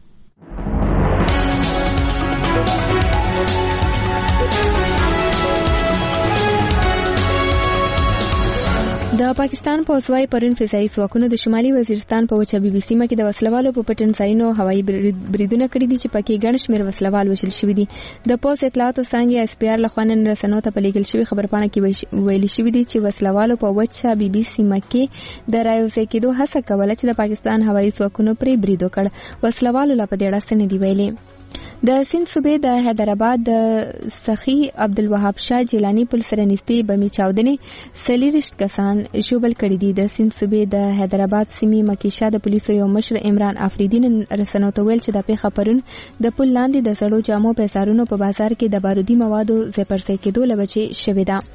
د پاکستان پوځوي پرون فضايي ځواکونو د شمالي وزیرستان په وچه بي بي سیمه کې د وسلوالو په پټن ځایونو هوایي بریدونه کړي دي چې پکې ګڼ شمېر وسلوال وژل شوي دي. د پوز اطلاعاتو څانګې اس پی آر لخوا نن رسنیو ته په لیږل شوي خبرپاڼه کې ویلي شوي دي چې وسلوالو په وچه بي بي سیمه کې د رايوځای کېدو هڅه کوله چې د پاکستان هوایي ځواکونو پرې برید وکړ. وسلوالو لا په دې اړه څه نه دي ویلي. د سند صوبې د حیدرآباد د سخی عبدالوهاب شاه جیلانی پل سره نږدې بمي چاودنې څلېرویشت کسان ژوبل کړي دي. د سند صوبې د حیدرآباد سیمې مکیشا د پولیسو یو مشر عمران افریدي نن رسنیو ته ویل چې د پیښه پرون د پل لاندې د سړو جامو پیسارونو په بازار کې د بارودي موادو ځای کېدو له وجې شوې ده.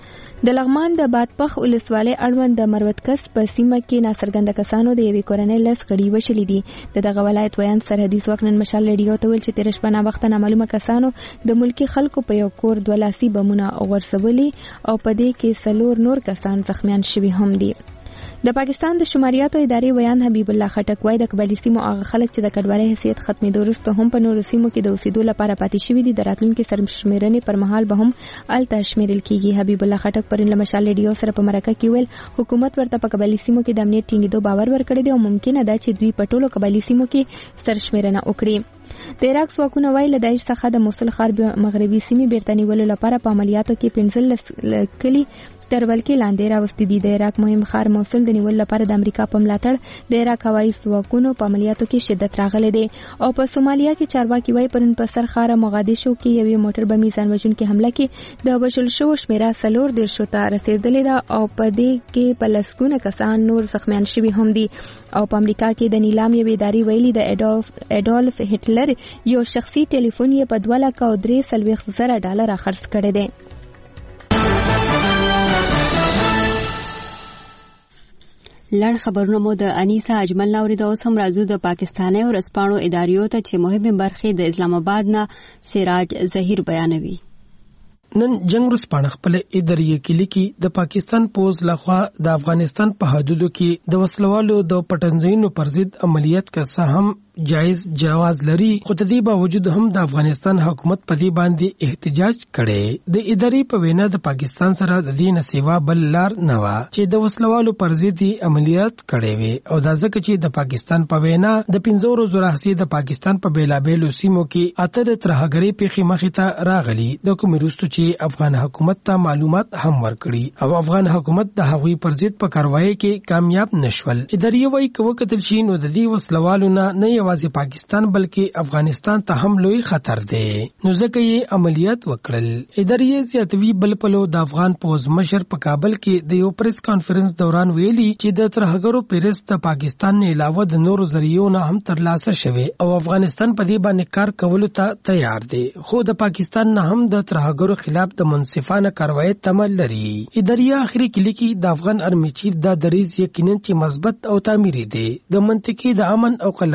د لغمان د بادپخ ولسوالۍ اړوند د مروتکس په سیمه کې ناڅرګنده کسانو د یوې کورنۍ لس غړي وشلي دي. د دغه ولایت ویاند سرحدي ځواک نن مشال ریډیو ته ویل چې تېره شپه ناوخته نامعلومه کسانو د ملکي خلکو په یو کور دوه لاسي بمونه غورځولي او په دې کې څلور نور کسان زخمیان شوي هم دي. د پاکستان د شماریاتو ادارې ویاند حبیب الله خټک وایي د قبایلي سیمو هغه خلک چې د کډوالۍ حیثیت ختمېدو وروسته هم په نورو سیمو کې د اوسېدو لپاره پاتې شوي دي د راتلونکي سرشمېرنې پر مهال به هم هلته شمېرل کېږي. حبیب الله خټک پرون له مشال ریډیو سره په مرکه کې ویل حکومت ورته په قبایلي سیمو کې د امنیت ټینګېدو باور ورکړی دی او ممکنه ده چې دوی په ټولو قبایلي سیمو کې سرشمېرنه وکړي. د عراق ځواکونه وایي له داعش څخه د موصل ښار مغربي سیمې بیرته نیولو لپاره په عملیاتو کې پنځلس کلي تر ولکې لاندې راوستي دي. د عراق مهم ښار موصل د نیولو لپاره د امریکا په ملاتړ د عراق هوایي ځواکونو په عملیاتو کې شدت راغلی دی. او په سومالیا کې چارواکي وایي پرون په سر ښار موغادیشو کې یوې موټر بمي ځان وژونکې حمله کې د وژل شوو شمېره څلور دېرشو ته رسېدلې ده او په دې کې په لسګونه کسان نور زخمیان شوي هم دي. او په امریکا کې د نیلام یوې ادارې ویلي د اډولف هټلر یو شخصي ټلیفون یې په دوه لکه او درې څلوېښت زره ډالره خرڅ کړی دی. لړ خبرونه مو د انیسا اجمل ناوري د اوس هم راځو د پاکستاني او رسپانو اداریو ته چې مهمه برخې د اسلام آباد نه سراج ظهیر بیانوي. نن جنگ رسپانه خپل اداریه کې لیکي د پاکستان پوز لخوا د افغانستان په حدودو کې د وسلوالو د پټنځایونو پر ضد عملیات کا سهم جایز جواز لري، خو د دې باوجود هم د افغانستان حکومت په دې باندې احتجاج کړي. د ادارې په وینا د پاکستان سره د دې نه سیوا بل لار نه و چې د وسلوالو پر ضد عملیات کړي وي او دا ځکه چې د پاکستان په وینا د پنځو ورځو راهیسې د پاکستان په بیلابېلو سیمو کې اته د ترهګرۍ پیښې مخې ته راغلي، د کوم وروسته چې افغان حکومت ته معلومات هم ورکړي او افغان حکومت د هغوی پر ضد په کاروایی کې کامیاب نشول. ادارې وايي کوه کتل شي نو د دې وسلوالو نه نه یوازې پاکستان بلکې افغانستان ته هم لوی خطر دی، نو ځکه یې عملیات وکړل. ادارې زیاتوي بل پلو د افغان پوز مشر په کابل کې د یو پریس کانفرنس دوران ویلي چې د ترهګرو پیرس د پاکستان نه علاوه د نورو ذریعو نه هم ترلاسه شوی او افغانستان په دې باندې کار کولو ته تیار دی، خو د پاکستان نه هم د ترهګرو خلاف د منصفانه کاروایی تمه لري. ادارې اخري کې لیکي د افغان ارمی چیف دا دریځ یقینا چې مثبت او تعمیري دی، د منطقي د امن او قلارۍ لپاره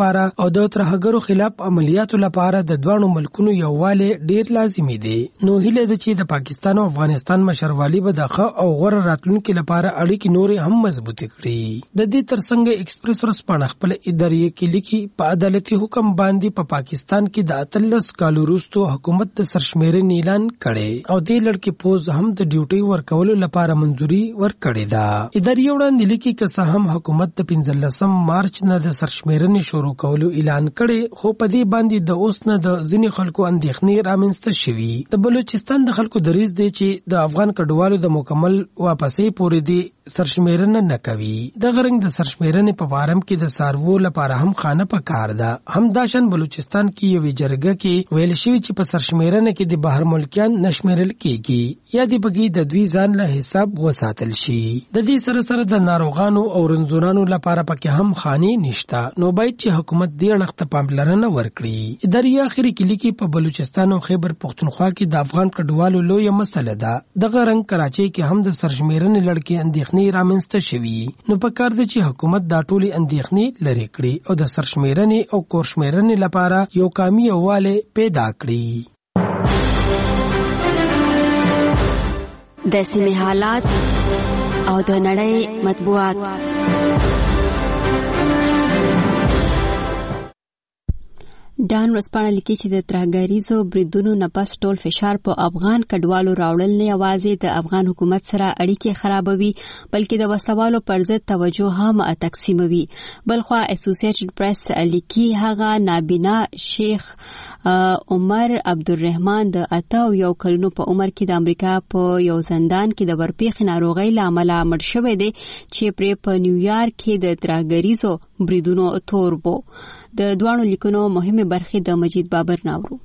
لپاره او د ترهګرو خلاف عملیاتو لپاره د دوه ملکونو یووالی ډیر لازمي دی. نو هیله ده چې د پاکستان او افغانستان مشروالي به د ښه او غوره راتلونکي لپاره اړیکې نورې هم مضبوطې کړي. د دې ترڅنګ ایکسپریس ورځپاڼه خپل ادارې کې لیکي په عدالتي حکم باندې په پا پاکستان کې د اتلس کالو وروسته حکومت د سرشمیرنې اعلان کړي او د لړکې پوز هم د ډیوټي ورکولو لپاره منځوري ورکړې ده. ادارې وړاندې لیکي که څه هم حکومت د پنځلسم مارچ نه د سرشمیرنې شروع کولو اعلان کړي خو په دې باندې د اوس نه د ځینې خلکو اندېښنې رامنځته شوي. د بلوچستان د خلکو دریځ دی چې د افغان کډوالو د مکمل واپسې پورې دی سرشمیرنه نه کوي. د غرنګ د سرشمیرنې په فارم کې د سارو لپاره هم خانه پکار ده. هم داشن بلوچستان کې یوې جرګه کې ویل شوی چې په سرشمیرنه کې د بهر ملکیان نشمیرل کېږي یا د بګي د دوی ځان له حساب وساتل شي. د دې سره سره د ناروغانو او رنځورانو لپاره پکې هم خانې نشته. نو باید چې حکومت دې اړخ ته پاملرنه وکړي. ادارې اخري کې لیکي په بلوچستان او خیبر پختونخوا کې د افغان کډوالو لوی مسله ده. دغه رنګ کراچۍ کې هم د سرشمیرنې لړکې اندېښنې رامنځته شوي. نو په کار ده چې حکومت دا ټولې اندېښنې لرې کړي او د سرشمیرنې او کورشمیرنې لپاره یو کامي یووالی پیدا کړي. د سیمې حالات او د نړۍ مطبوعات. ډان ورځپاڼه لیکي چې د ترهګریزو بریدونو نه پس ټول فشار په افغان کډوالو راوړل نه یوازې د افغان حکومت سره اړیکې خرابوي بلکې د وسوالو پر ضد توجه هم تقسیموي. بلخوا اسوسییټډ پریس لیکي هغه نابینا شیخ عمر عبدالرحمن د اته او یو کلونو په عمر کې د امریکا په یو زندان کې د ورپېښې ناروغۍ له امله مړ شوی دی چې پرې په نیویارک کې د ترهګریزو بریدونو تور وو. د دوانو لیکونو مهمه برخې د مجید بابر ناورو.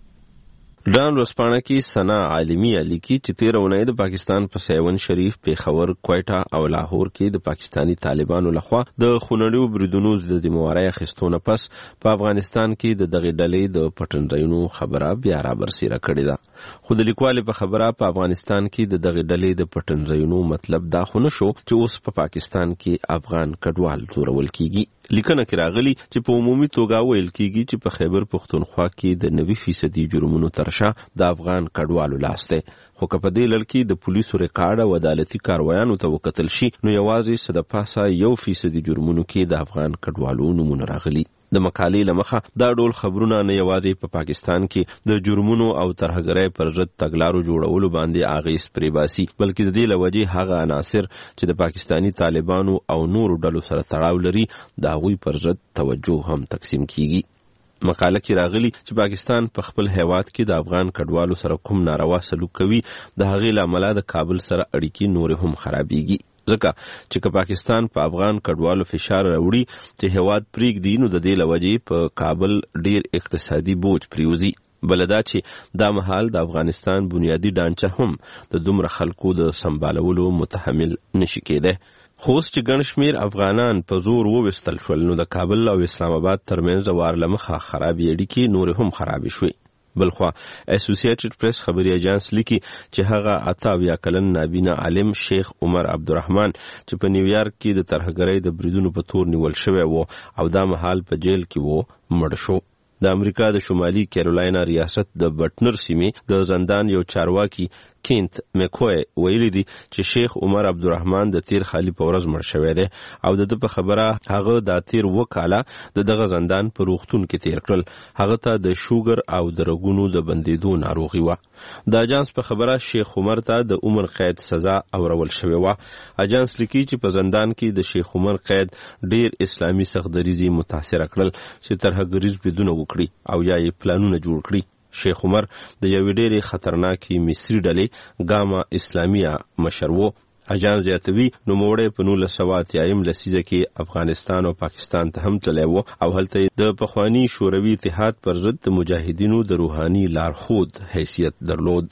ډان ورځپاڼه کې سنا عالمی لیکي چې تیر اونۍ د پاکستان په سیون شریف، پیښور، کویټه او لاهور کې د پاکستانی طالبانو لخوا د خونړیو بریدونو د ذمہوارۍ اخیستو نه پس په افغانستان کې د دغې ډلې د پټنځایونو خبره بیا را برسېره کړې ده. خو د لیکوال په خبره په افغانستان کې د دغې ډلې د پټنځایونو مطلب دا خو نه شو چې اوس په پاکستان کې افغان کډوال زورول کیږي. لیکنه کې راغلي چې په عمومي توګه ویل کیږي چې په خیبر پختونخوا کې د نوي فیصدي جرمونو ترشا د افغان کډوالو لاس دی. خو که په دې لړ کې د پولیسو ریکارډ او عدالتي کاروایانو ته وکتل شي نو یوازې څه د پاسه یو فیصدي جرمونو کې د افغان کډوالو نومونه راغلي. د مقالې لمخه دا ډول خبرونه نه یوازې په پاکستان کې د جرمونو او ترهګرۍ پر ضد تګلارو جوړولو باندې اغېز پرې باسي بلکې د دې له وجې هغه عناصر چې د پاکستانی طالبانو او نورو ډلو سره تړاو لري د هغوی پر ضد توجه هم تقسیم کیږي. مقاله کې راغلي چې پاکستان په خپل هیواد کې د افغان کډوالو سره کوم ناروا سلوک کوي د هغې له امله د کابل سره اړیکې نورې هم خرابېږي. ځکه چې که پاکستان په پا افغان کډوالو فشار راوړي چې هیواد پریږدي نو د دې له وجې په کابل ډیر اقتصادي بوج پریوزي. بلدا چې دا مهال د افغانستان بنیادی ډانچه هم د دومره خلکو د سمبالولو متحمل نشي کېدی. خو اوس چې ګڼ شمېر افغانان په زور وویستل شول نو د کابل او اسلام آباد ترمنځ وار له مخه خرابې اړیکې نورې هم خرابې شوې. بلخوا اسوسییټډ پریس خبري اژانس لیکي چې هغه اته اویا کلن نابینا عالم شیخ عمر عبدالرحمن چې په نیویارک کې د ترهګرۍ د بریدونو په تور نیول شوی و او دا مهال په جیل کې و مړ شو. د امریکا د شمالي کیرولاینا ریاست د بټنر سیمې د زندان یو چارواکي کینت میکوی ویلي دي چې شیخ عمر عبدالرحمن د تیر خالی په ورځ مړ شوی دی او د ده په خبره هغه د تیر اووه کاله د دغه زندان په روغتون کې تیر کړل. هغه ته د شوګر او د رګونو د بندېدو ناروغي وه. د اجانس په خبره شیخ عمر ته د عمر قید سزا اورول شوې وه. اجانس لیکي چې په زندان کې د شیخ عمر قید ډیر اسلامي سختدریزي متاثره کړل چې ترهګریز بریدونه وکړي او یا یې پلانونه جوړ کړي. شیخ عمر د یوې ډېرې خطرناکې مصري ډلې ګاما اسلامیه مشر و. اجانس زیاتوي نوموړی په نولس سوه اتیایم لسیزه کې افغانستان او پاکستان ته هم تللی و او هلته د پخواني شوروي اتحاد پر ضد د مجاهدینو د روحاني لارښود حیثیت درلود.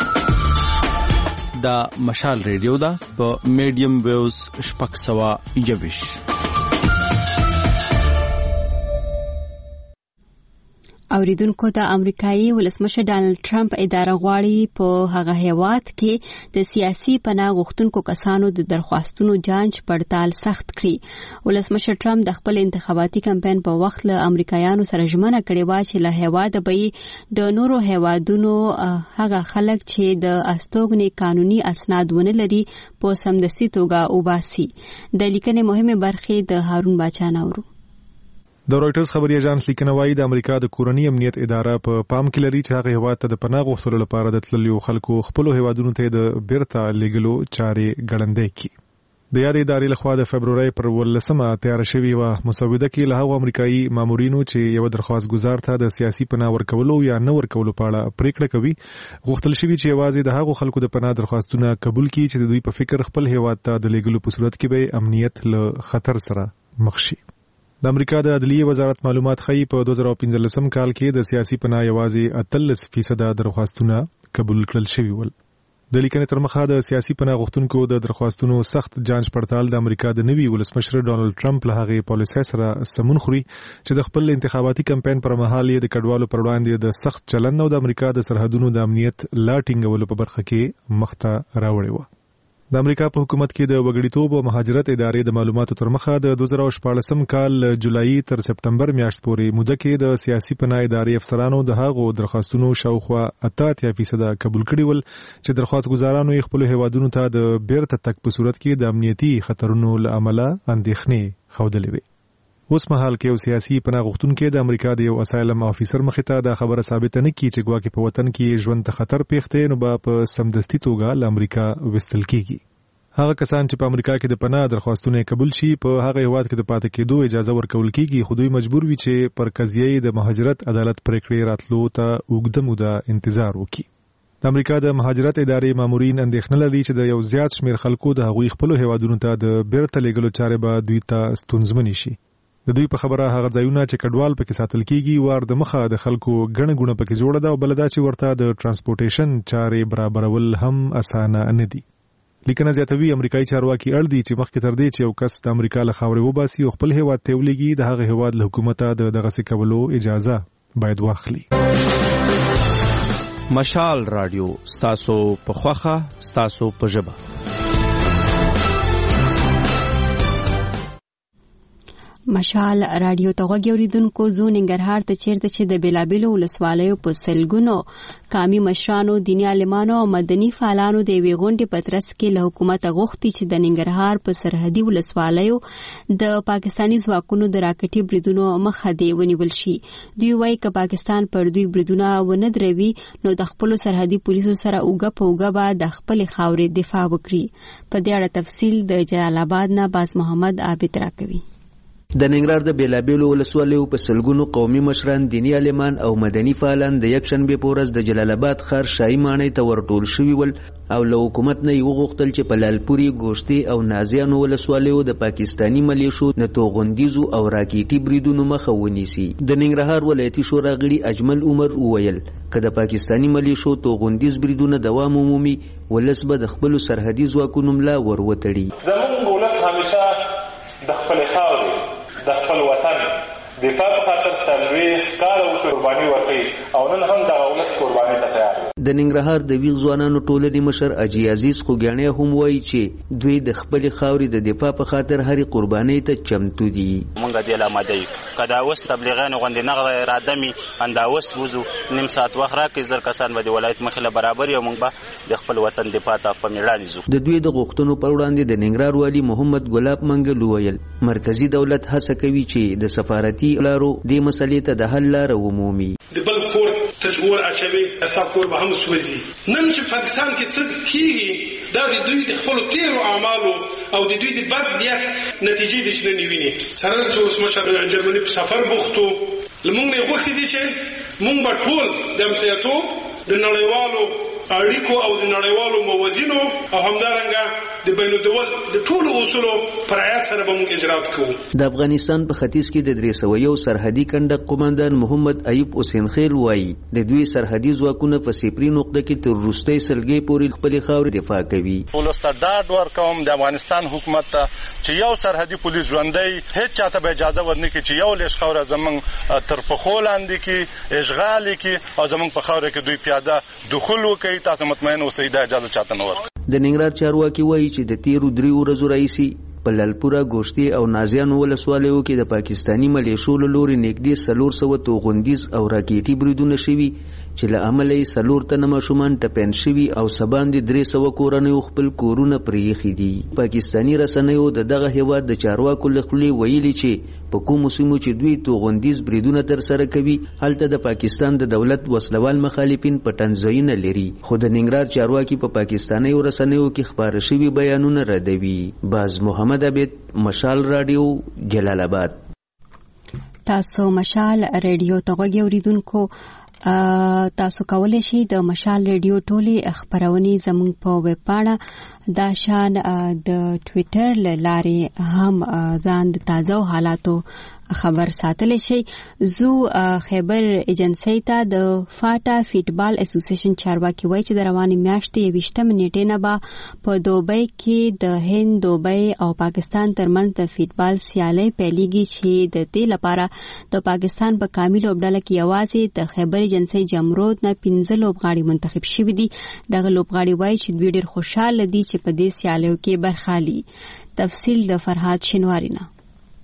دا مشال ریډیو ده په میډیم ویوز شپږ سوه یوویشت. اوریدونکو د امریکایي ولسمشر ډانلډ ټرمپ اداره غواړي په هغه هیواد کې د سیاسي پناه غوښتونکو کسانو د درخواستونو جانچ پړتال سخت کړي. ولسمشر ټرمپ د خپل انتخاباتي کمپاین په وخت له امریکایانو سره ژمنه کړې و چې له هیواده به د نورو هیوادونو هغه خلک چې د استوګنې قانوني اسناد ونه لري په سمدستي توګه وباسي. د لیکنې مهمه برخې د هارون باچا نورو. د رويټرز خبري اژانس لیکنه وايي د امریکا د کورنی امنیت اداره په پام کې لري چې هغه هیواد ته د پناه غوښتلو لپاره د تللیو خلکو خپل هیوادونو ته د بیرته لیګلو چارې ګړندې کړي. د یاري ادارې لخوا د فبرورۍ پر ولسمه تیار شوی و مسوده کې له هغو امریکایي مامورینو چې یو درخواست گزار ته د سیاسي پناه ورکولو یا نه ورکولو په اړه پریکړه کوي غوښتل شوی چې یوازې د هغو خلکو د پناه درخواستونه قبول کړي چې د دوی په فکر خپل هیواد ته د لیګلو په صورت کې به امنیت له خطر سره مخ شي. د امریکا د عدلیه وزارت معلومات ښیي په دوه زره پنځلسم کال کې د سیاسي پناه یوازې اتلس فیصد درخواستونه قبول کړل شوي ول. د لیکنې تر مخه د سیاسي پناه غوښتونکو د درخواستونو سخت جانچ پړتال د امریکا د نوي ولسمشر ډانلډ ټرمپ له هغې پالیسۍ سره سمون خوري چې د خپل انتخاباتي کمپاین پر مهال یې د کډوالو پر وړاندې د سخت چلند او د امریکا د سرحدونو د امنیت لا ټینګولو په برخه کې مخته راوړی و. د امریکا په حکومت کې د وګړیتوب او مهاجرت ادارې د معلوماتو تر مخه د دوه زره شپاړسم کال جولای تر سپټمبر میاشت پورې موده کې د سیاسي پناه ادارې افسرانو د هغو درخواستونو شاوخوا اته فیصد قبول کړي ول چې درخواست گزارانو یې خپل هیوادونو ته د بیرته تک په صورت کې د امنیتي خطرونو له امله اندېښنې ښودلې وي. اوس مهال کې یو سیاسي پناه غوښتونکی د امریکا د یو اسایلم افیسر مخې ته دا خبره ثابته نه کړي چې ګواکې په وطن کې ژوند ته خطر پیښ دی نو به په سمدستي توګه له امریکا وستل کیږي. هغه کسان چې په امریکا کې د پناه درخواستونه قبول شي په هغه هیواد کې د پاتې کېدو اجازه ورکول کیږي خو دوی مجبور وي چې پر قضیې د مهاجرت عدالت پریکړې راتلو ته اوږده موده انتظار وکړي. د امریکا د مهاجرت ادارې مامورین اندېښنه لري چې د یو زیات شمیر خلکو د هغوی خپل هیوادونو ته د بیرته لیږلو چارې به دوی ته ستونزمنې شي. د دوی په خبره هغه ځایونه چې کډوال پکې ساتل کیږي وار د مخه د خلکو ګڼه ګونه پکې جوړه ده او بل دا چې ورته د ترانسپورټیشن چارې برابرول هم اسانه نه دي. لیکنه زیاتوي امریکایي چارواکي اړ دي چې مخکې تر دې چې یو کس د امریکا له خاورې وباسي او خپل هیواد ته ولېږي د هغه هیواد له حکومته د دغسې کولو اجازه باید واخلي. مشال رادیو ستاسو په خوخه ستاسو په ژبه. مشال رادیو ته غوږی اوریدونکو زو ننګرهار ته چیرته چې د بیلابیلو ولسوالیو په سلګونو قامي مشرانو دیني عالمانو او مدني فعالانو د یوې غونډې په ترڅ کې له حکومت غوښتي چې د ننګرهار په سرحدي ولسوالیو د پاکستاني ځواکونو د راکټي بریدونو مخه دی ونیول شي. دوی وایي چې پاکستان پر دوی بریدونه ونه دروي نو د خپل سرحدي پولیسو سره اوګه په اوګه به د خپل خاورې دفاع وکړي. په دې اړه تفصیل د جلال آباد نه باز محمد عابد راکوي. د ننګرهار د بیلابیلو ولسوالیو په سلګونو قومي مشران دیني عالمان او مدني فعالان د یکشنبې په ورځ د جلال آباد ښار شاهي ماڼۍ ته ورټول شوي ول او له حکومت نه یې وغوښتل چې په لالپورې ګوشتې او نازیانو ولسوالیو د پاکستاني ملیشو د توغندیزو او راکېټي بریدونو مخه ونیسي. د ننګرهار ولایتي شورا غړي اجمل عمر وویل که د پاکستاني ملیشو توغندیز بریدونه دوام ومومي ولس به د خپلو سرحدي ځواکونو ملا ور وتړي. زموږ ولس همیشه د خپلې خاورې د خپل وطن دفاع په خاطر څلوېښت کاله اوس قرباني ورکوي او نن هم دغه ولس قربانۍ ته تیار دی. د ننګرهار د ویغ ځوانانو ټولنې مشر اجي عزیز خوږیاڼی هم وایي چې دوی د خپلې خاورې د دفاع په خاطر هرې قربانۍ ته چمتو دي. موږ دې له آماده یو که دا اوس تبلیغیانو غوندې نغده اراده مي همدا اوس وځو نیم ساعت وخت راکړي زر کسان به د ولایت مخې له برابر یو موږ به د خپل وطن دفاع ته په مېړانې ځو. د دوی د غوښتنو پر وړاندې د ننګرهار والي محمد ګلاب منګل وویل مرکزي دولت هڅه کوي چې د سفارتي لارو دې مسلې ته د حل لاره ومومي. د بل کور تجور اچوي اسا کور به هم سوځي. نن چې پاکستان کې څه کیږي دا د دوی د خپل تیرو اعمالو او د دوی د بد نیت نتیجې د شنه ویني. سره چې اوس مشر جرمني په سفر بوختو لمونږ نه غوښتي دي چې مونږ به ټول د امسیاتو د نړیوالو اړیکو او د نړیوالو موازینو او همدارنګه د بین الدول د ټولو اصولو پر رعایت سره به موږ اجرات کوو. د افغانستان په ختیځ کې د درې سوه یو سرحدي کنډک قوماندان محمد ایوب حسین خیل وایي د دوی سرحدي ځواکونه په صفري نقطه کې تر وروستۍ سلګۍ پورې خپلې خاورې دفاع کوي. ولسته ډاډ ورکوم د افغانستان حکومت ته چې یو سرحدي پولیس ژوندی هیڅ چاته به اجازه ورنکړي چې یو لیش خاوره زمونږ تر پښو لاندې کړي، اشغال کړي او زمونږ په خاوره کې دوی پیاده دخول وکړي. تاسو مطمئن اوسئ دا اجازه چاته نه ورکوي. د ننګرهار چارواکي وایي چې د تیرو دریو ورځو راهیسې په لالپوره، ګوشتي او نازیانو ولسوالیو کې د پاکستاني ملیشو له لوري نږدې څلور سوه توغندیز او راکېټي بریدونه شوي چې له امله یې څلور تنه ماشومان ټپیان شوي او څه باندې درې سوه کورنیو خپل کورونه پرېښي دي. پاکستاني رسنیو د دغه هېواد د چارواکو له خولې ویلي چې په کومو سیمو چې دوی توغندیز بریدونه ترسره کوي هلته د پاکستان د دولت وسلوال مخالفین پټنځایونه لري، خو د ننګرهار چارواکي په پاکستاني رسنیو کې خپاره شوي بیانونه ردوي. باز محمد عبید، مشال رادیو، جلال آباد. تاسو مشال رادیو ته غوږ اوریدونکو، تاسو کولی شئ د مشال رادیو ټولې خپرونې زموږ په ویب پاڼه دا شان د ټویټر له لارې هم ځان د تازه حالاتو خبر ساتلی شي. زو خیبر ایجنسی ته د فاټا فوټبال اسوسییشن چارواکي وایي چې د روانې میاشتې یویشتمه نیټې نه به په دوبۍ کې د هند، دوبۍ او پاکستان ترمنځ د فوټبال سیالۍ پیلېږي چې د دې لپاره د پاکستان په کامي لوبډله کې یوازې د خیبر ایجنسی جمرود نه پنځه لوبغاړي منتخب شوي دي. دغه لوبغاړي وایي چې دوی ډېر خوشحاله دي چې په دې سیالیو کې برخه اخلي. تفصیل د فرهاد شینواری نه.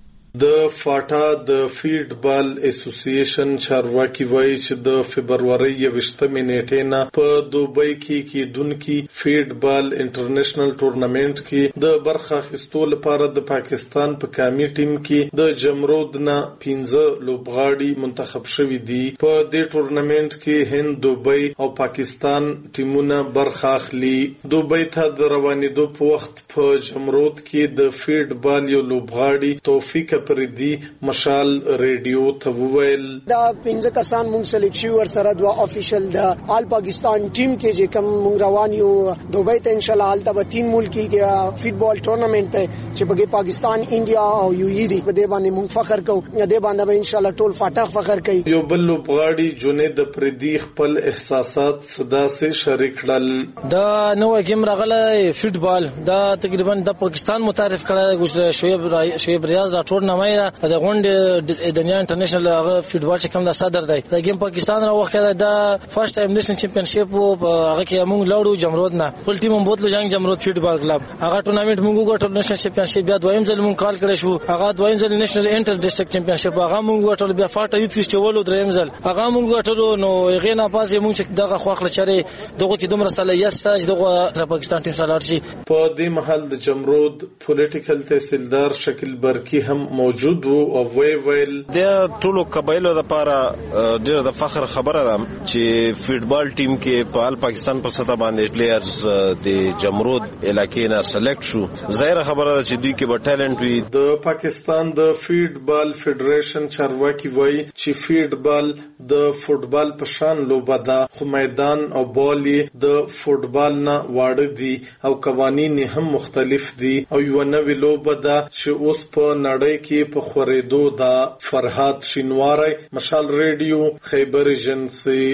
د فاټا د فوټبال اسوسییشن چارواکي وایي چې د فبرورۍ یویشتمې نیټې نه په دوبۍ کې کیدونکي فوټبال انټرنیشنل ټورنمنټ کې د برخه اخیستو لپاره د پاکستان په کامي ټیم کې د جمرود نه پنځه لوبغاړي منتخب شوي دي. په دې ټورنمنټ کې هند، دوبۍ او پاکستان ټیمونه برخه اخلي. دوبۍ ته د روانېدو په وخت په جمرود کې د فوټبال یو لوبغاړي توفیق پردي مشال ریډیو ته وویل دا پنځه کسان مونږ سلیکټ شو ور سره دوا افیشل د آل پاکستان ټیم کې چې کوم مونږ روان یو دوبۍ ته ان شاء الله حالت به تین ملکی کې فوټبال ټورنمنت ته چې بګي پاکستان، انډیا او یو ای دی په دې باندې مونږ فخر کوو. دې باندې به ان شاء الله ټول فاټا فخر کوي. یو بل لوبغاړي جنید پردي خپل احساسات صدا سره شریک کړل. دا نوې گیم راغله فوټبال دا تقریبا د پاکستان متعارف کړه شعیب شعیب ریاض را ټورنمنت د غونډې د دنیا انټرنیشنل هغه فوټبال چې کوم د صدر دی د گیم پاکستان را وخت دا فرست ټایم نېشنل چمپionship هغه کې موږ لاړو جمرود نه خپل ټیم هم بوتلو جنگ جمرود فوټبال کلب هغه ټورنمنت موږ وګټل نېشنل چمپionship بیا دویم ځل موږ کال کړی شو هغه دویم ځل نېشنل انټر ډیسټریکټ چمپionship هغه موږ وګټل بیا فاټا یوث فیسټیوال دریم ځل هغه موږ وګټل. نو هغه نه پاس موږ چې دغه خواخله چره دغه کې دومره صلاحیت شته دغه پاکستان ټیم سره لارشي. په دې محل د جمرود پولیټیکل تحصیلدار شکیل برکی هم موجود وو او وی ویل د ټولو قبایلو لپاره ډېر د فخر خبره ده چې فوټبال ټیم کې په آل پاکستان په سطح باندې پلیئرز د جمرود علاقې نه سلیکټ شو. ظاهره خبره ده چې دوی کې به ټیلنټ وي. د پاکستان د فوټبال فدریشن چارواکي وایي چې فوټبال د فوټبال په شان لوبه ده خو میدان او بال د فوټبال نه واړه دي او قوانین هم مختلف دي او یو نوې لوبه ده چې اوس په نړۍ کې په خورېدو ده. فرهاد شینواری، مشال ریډیو، خیبر ایجنسی.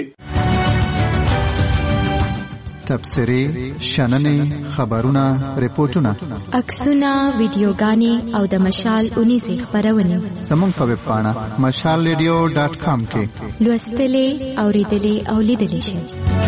تبصرې، شننې، خبرونه، ریپورتونه، عکسونه، ویډیوګانې او د مشال اونیزې خبرونه زموږ په ویب پاڼه مشال ریډیو ډاټ کام کې لوستلې، اوریدلې او لیدلې شئ.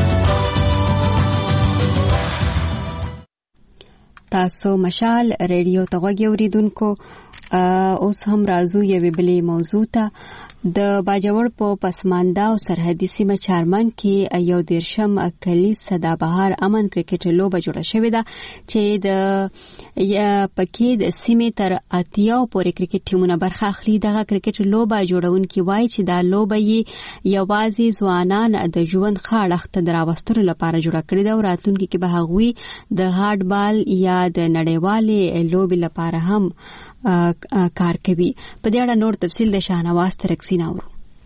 تاسو مشال ریډیو ته غوږ اوریدونکو، اوس هم راځو یوې بلې موضوع ته. د باجوړ په پسمانده او سرحدي سیمه چارمن کې یو دیرشم کلیز سدابهار امن کرکټ لوبه جوړه شوې ده چې د پکې د سیمې تر اتیاو پورې کرکټ ټیمونه برخه اخلي. دغه کرکټ لوبه جوړونکي وایي چې دا لوبه یې یوازې ځوانان د ژوند ښه اړخ ته راوستلو لپاره جوړه کړې ده او راتلونکي کې به هغوی د هارډ بال یا د نړیوالې لوبې لپاره هم کار کوي. په دې اړه نور تفصیل د شاهنواز ترکسین اورو.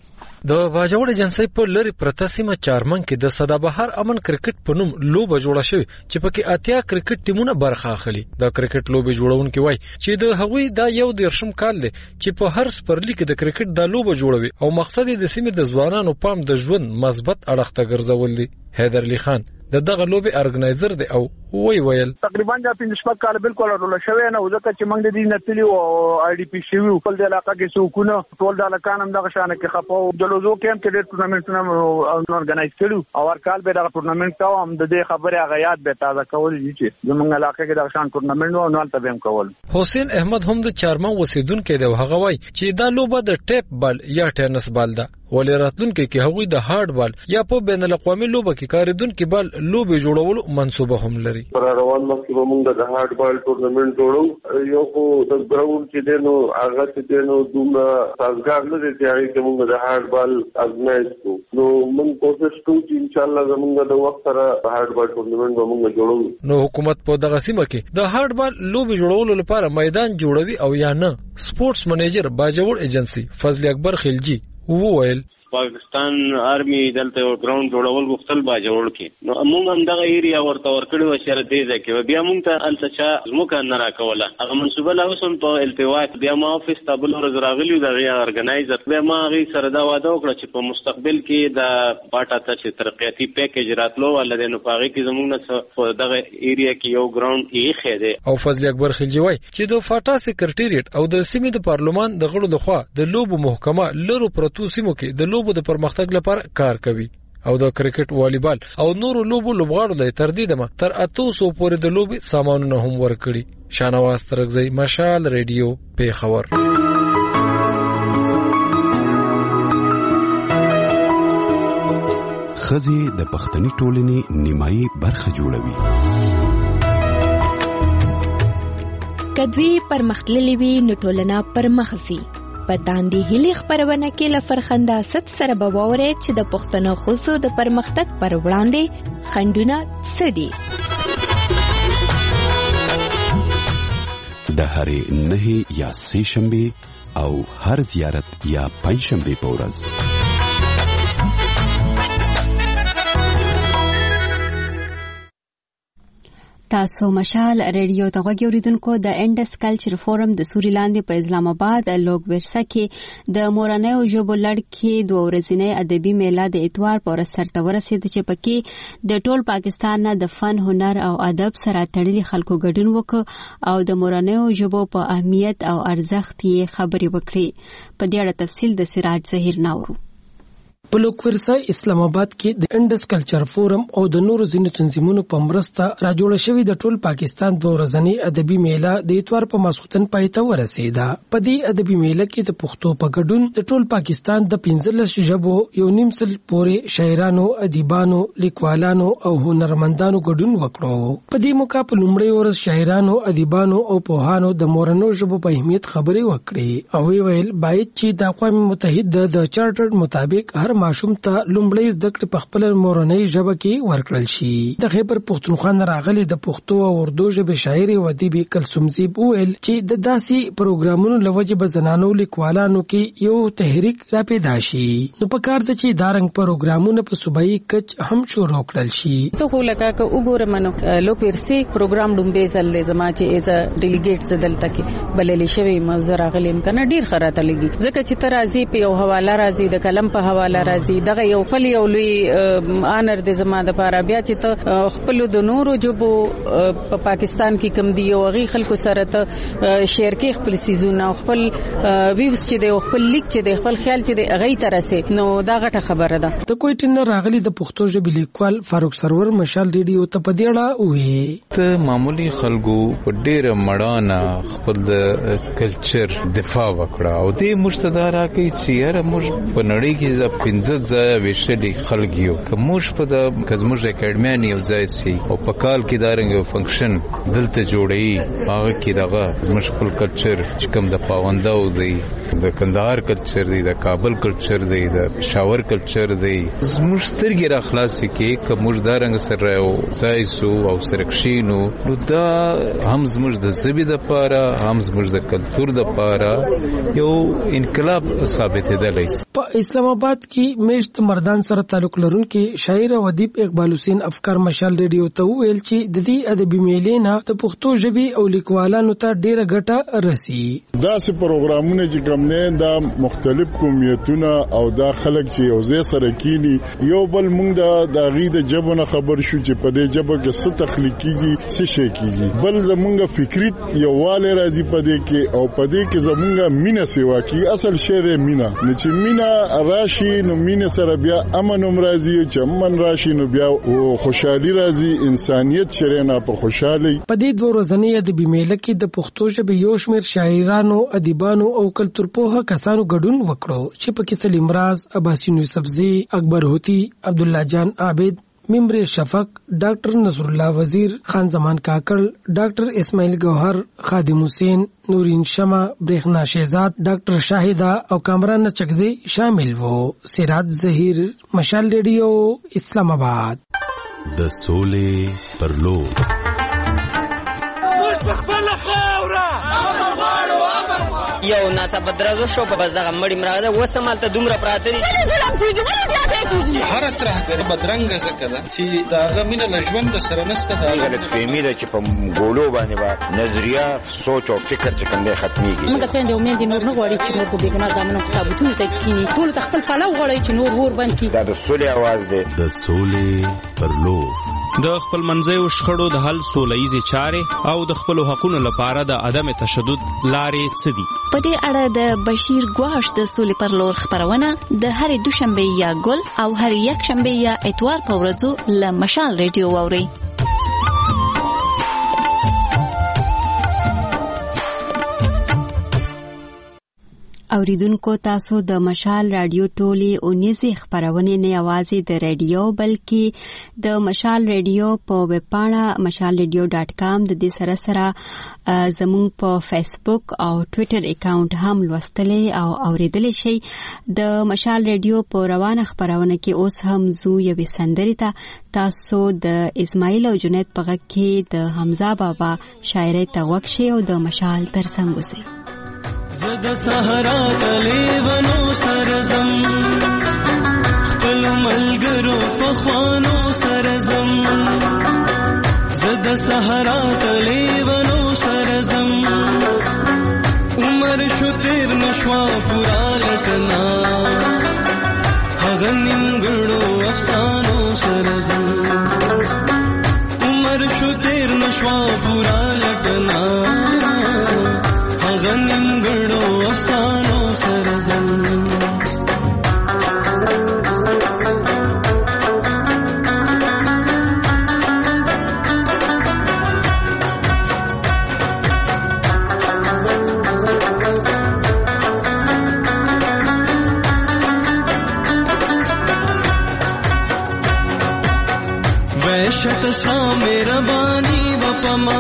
د باجوړ ایجنسی په لری پرته سیمه چارمن کې د سدابهار امن کرکټ په نوم لوبه جوړه شوې چې پکې اتیا کرکټ ټیمونه برخه اخلي. د کرکټ لوبه جوړونکي وایي چې د هغوی دا یو دیرشم کال دی چې په هر سپرلی کې د کرکټ د لوبه جوړوي او مقصد یې د سیمې د ځوانانو پام د ژوند مثبت اړخ ته ګرځول دي. حیدر علي خان د دغه لوبې ارګنایزر دی او وی ویل تقریبا دا پنځه شپږ کال بالکل ټول شوی نه وځکه چې موږ د دې نتلی او آی ډی پی شوی په دې علاقې کې سوکونه ټول د علاقې هم دغه شان کې خپاو د لوزو کېم کې د ټورنمنټونو اورګنایز کړو او هر کال به دغه ټورنمنټ کاو هم د دې خبره هغه یاد به تازه کول دي چې زموږ علاقې کې دغه شان ټورنمنټ او نال ته هم کول. حسین احمد هم د چارمن وسیدونکو دی. هغه وایي چې دا لوبه د ټیپ بال یا ټینس بال ده ولې راتلونکي کې هغوی د هارد بال یا په بین الاقوامي لوبه کې کاریدونکو بال لوبې جوړولو منصوبه هم لري. پر روان وخت کې موږ د هارد بال ټورنمنټ جوړو یو خو د ګراوند کې دینو هغه چې دینو دومره سازګار نه دي چې هغه موږ د هارد بال ازمایش کو نو موږ کوشش کوو چې ان شاء الله زموږ د وخت سره هارد بال ټورنمنټ موږ جوړو. نو حکومت په دغه سیمه کې د هارد بال لوبې جوړولو لپاره میدان جوړوي او یا نه. سپورتس منیجر باجوړ ایجنسی فضل اکبر خلجی وویل پاکستان آرمی دلته یو ګراوند جوړول غوښتل باجوړ کې نو موږ هم دغه ایریا ورته ورکړو و شرط دی ځکه بیا موږ ته التشا زموږه نه راکوله هغه منسوبه لا اوسم په التواء بیا ما افیس تابل ورځ راغلی د غیا ارګنایزر بیا ما غي سره دا واده وکړه چې په مستقبل کې د پاټا ته چې ترقیاتی پیکیج راتلو ولله نو پاغي کې زموږ نه دغه ایریا کې یو ګراوند یې خېده. او فضل اکبر خلجی وایي چې د فاټا سکرټریټ او د سیمې د پارلمان د غړو لخوا د لوبو محکمه لرو پروتو سیمو کې د لوبو د پرمختګ لپاره کار کوي او د کرکټ والیبال او نورو لوبو لوبغاړو د تردیدمه تر اته سو پورې د لوبي سامانونه هم ورکړي. شانواز ترغزی مشال ریډیو پیښور. خزي د پښتني ټولنې نیمایي برخه جوړوي. کدوی پرمختللې وي نو ټولنه پرمخسي. په داندې هلي خبرونه کې لفرخنده ست سره بووري چې د پښتنو خصو د پرمختګ پر وړاندې خندونه سدي. د هرې نه یا سه شنبه او هر زیارت یا پنځ شنبه په ورځ تاسو مشال ریډیو ته غوږی اوریدونکو د انډس کلچر فورم د سوري لاندې په اسلام آباد لوګ ورسا کې د مورانیو ژبو لړ دوه ورځنی ادبي میله د اتوار پر سرته ورسید چې پکې د ټول پاکستان نه د فن هنر او ادب سره تړلي خلکو ګډون وکړ او د مورانیو ژبو په اهمیت او ارزښت یې خبرې وکړي. په دې اړه تفصیل د سراج ظهیر ناورو. په لوکورسا اسلام آباد کې د انډس کلچر فورم او د نورو ځینو تنظیمونو په مرسته راجوړ شوی د ټول پاکستان دوه ورځنی ادبي میله د اتوار په ماسختن پای ته ورسیده. په دې ادبي میله کې د پښتو په ګډون د ټول پاکستان د پنځلس ژبو یو نیم سل پورې شاعرانو، ادیبانو، لیکوالانو او هنرمندانو ګډون وکړو. په دې موقع په لومړی ورځ شاعرانو، ادیبانو او پوهانو د مورنو ژبو په اهمیت خبرې وکړې او ویل باید چې د اقوام متحده د چارټر مطابق هر ماشوم ته لومړی زده کړې په خپل مورنۍ ژبه کې ورکړل شي. د خیبر پښتونخوا نه راغلي د پښتو او اردو ژبې شاعر او ادیب کلثوم زیب ویل چې د داسې پروګرامونو لوجه به زنانو لیکوالانو کې یو تحریک را پیدا شي. نو په کار د چې دارنګ پروګرامونه په صوبایي کچ هم شروع کړل شي. څه خو لکه که وګورم نو لوکورسي پروګرام ډومبه زل زما چې ایز ډیلیګیټ زدلته کې بللې شوی مزر غلیم کنه ډیر خراته لګي ځکه چې تر ازي په یو حواله راځي د کلم په حواله راځي دغه یو خپل یو لوی آنر د زما د پاره بیا چې ته خپل د نورو جبو په پاکستان کې کم دی او غي خلکو سره ته شیر کې خپل سيزونه خپل ویوز چې د خپل لیک چې د خپل خیال چې د غي ترسه نو دا غټه خبره ده. د کوټین راغلي د پښتو ژبې لیکوال فاروق سرور مشال ریډیو ته پدېړه وې ته معمولی خلکو په ډېر مړانه خپل د کلچر دفاع وکړه او دې مشتدارا کې چې هر موږ په نړۍ کې د پنځه ځای ویشلي خلک یو که موږ په د که زموږ اکیډمیان یو ځای سي او په کال کې دارنګ یو فنکشن دلته جوړوي هغه کې دغه زموږ خپل کلچر چې کوم د پاونداو دی د کندهار کلچر دی د کابل کلچر دی د پېښور کلچر دی زموږ سترګې را خلاصې کې که موږ دارنګ سره یو ځای سو او سره کښېنو نو دا هم زموږ د ژبې دپاره هم زموږ د کلتور دپاره یو انقلاب ثابتېدلی سي. په اسلام آباد کې میشت مردان سره تعلق لرونکي شاعر او ادیب اقبال حسین افکار مشال ریډیو ته وویل چې د دې ادبي میلې نه د پښتو ژبې او لیکوالانو ته ډېره ګټه رسي. داسې پروګرامونه چې کوم نه دا مختلف قومیتونه او دا خلک چې یو ځای سره کینی یو بل موږ د داغي د جبه نه خبر شو چې په دې جبه کې څه تخلیق کیږي څه شي کیږي بل زمونږ فکری یوواله راځي په دې کې او په دې کې زمونږ مینه سیوا کی اصل شی دی مینه نه چې مینه راشي نو مینه سره بیا امن هم راځي چې امن راشي نو بیا خوشحالي راځي انسانيت شرینا په خوشحالي. په دې دوه ورځنۍ ادبي میله کې د پښتو ژبې یو شمېر شاعرانو ادیبانو او کلتور پوه کسانو ګډون وکړو چې پکې سلیم راز عباسین یوسفزی اکبر هوتی عبدالله جان عابد ممبر شفق ډاکټر نصر الله وزیر خان زمان کاکړ ډاکټر اسماعیل گوهر خادم حسین نورین شمع برېښنا شهزاد ډاکټر شاهدا او کامران چکزی شامل وو. سراج ظهیر مشال ریډیو اسلام آباد. د سولې پر لور یو ناڅاپه درزو شو په بس دغه مړی مراده وسمال ته دومره پراته دي هر ترهګر بدرنګ زکه ده چې داغه مینه له ژوند سره نسته دا غلط فهمي ده چې په ګولو باندې با نظریه سوچ او فکر چې کومه ختميږي. موږ ته د امید نور نه غواړي چې نور په بیګنا ځامنو کتابونه ته کینی ټول تخپل پلو غواړي چې نور ور باندې کی دا د سولې आवाज ده د سولې پر لور د خپل منځیو شخړو د حل سولهیزې چارې او د خپل حقوقو لپاره د عدم تشدد لارې څه دي. په دې اړه د بشیر ګواش د سولې پر لور خبرونه د هرې دوشنبه یا ګل او هر یک شنبه یا اتوار په ورځو له مشال ریډیو واوري. اوریدونکو تاسو د مشال رادیو ټولي اونیزي خبرونه نه یوازې د رادیو بلکې د مشال رادیو په ویب پاڼه مشال رادیو ډاٹ کام د دې سره سره زموږ په فیسبوک او ټوئیټر اکاونټ هم لوستلې او اوریدلې شي. د مشال رادیو په روانه خبرونه کې اوس هم زو یو سندري ته تاسو د اسماعیل او جنید په غږ کې د حمزه بابا شاعري ته وکشي او د مشال ترڅنګ وسی. زد سهرا کلیونو سرزم خپل ملګرو پخوانو سرزم زد سهرا کلیونو سرزم عمر شو تیر نشوا پورا لکنا هغه نیمګړو افسانو سرزم عمر شو تیر نشوا پورا لکنا غنم ګړو افسانو سرزم وحشت سا میرا بانی وپما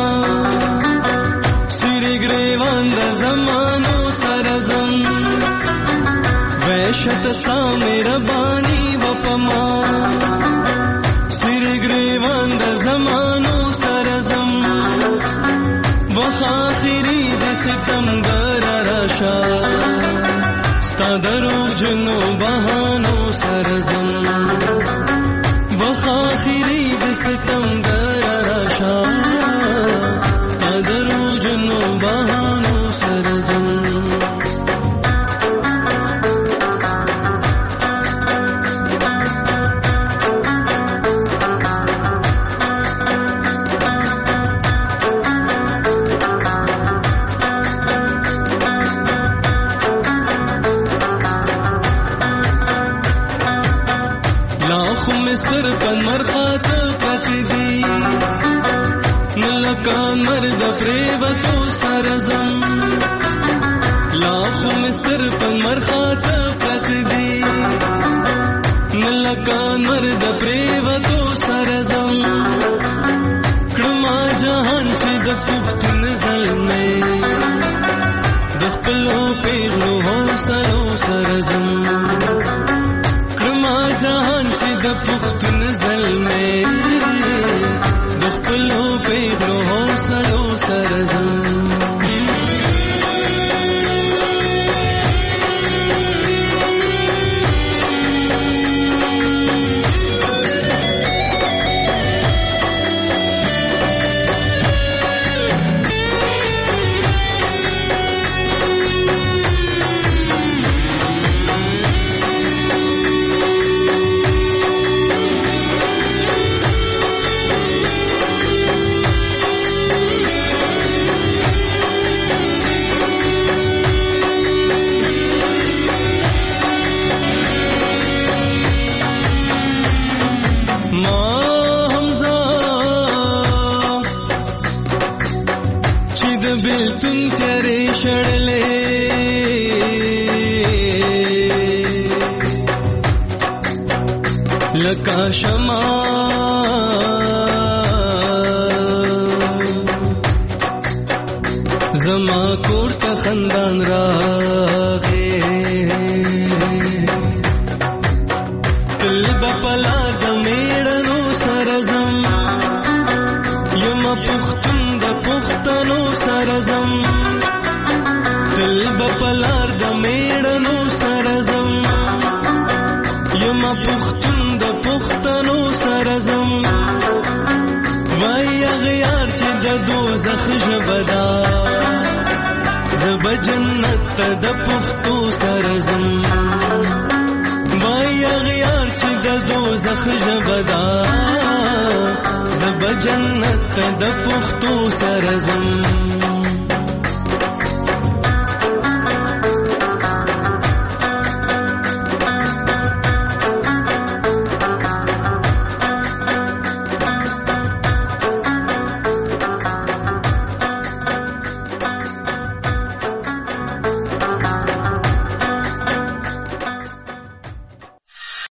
زمانو سرزم وحشت سا میرا بانی وپما سر گریوان د زمانو سرزم وخ آخری د ستم گر راشا ستا درو جنو بہانو سرزم وخ آخری د ستم گر راشا ستا درو جنو بہانو سرزم لاخو مستر پن مرخات پتدی ملکان مرد پریوتو سرزم لاخو مستر پن مرخات پتدی لکه نور د پریوتو سره زم کړما جهان چې د پښتون زلمې د خپلو پیغلو حوصلو سره زم کړما جهان چې د پښتون زلمې د خپلو پیغلو حوصلو سره زم बिल्तुन तेरे शड़ले लका शमा जमा कोर्ट खंदान रागे तिल बपला दमेड़नो सरजम यम पुख्तुन द पुख्तनो सरजम तिल बपलार द मेड़नो सरजम यम पुख्तुन द पुख्तनो सरजम वای اغیار چې د دوزخ ژبدا زب جنت د پختو سرزم وای اغیار چې د دوزخ ژبدا زب جنت د پختو سرزم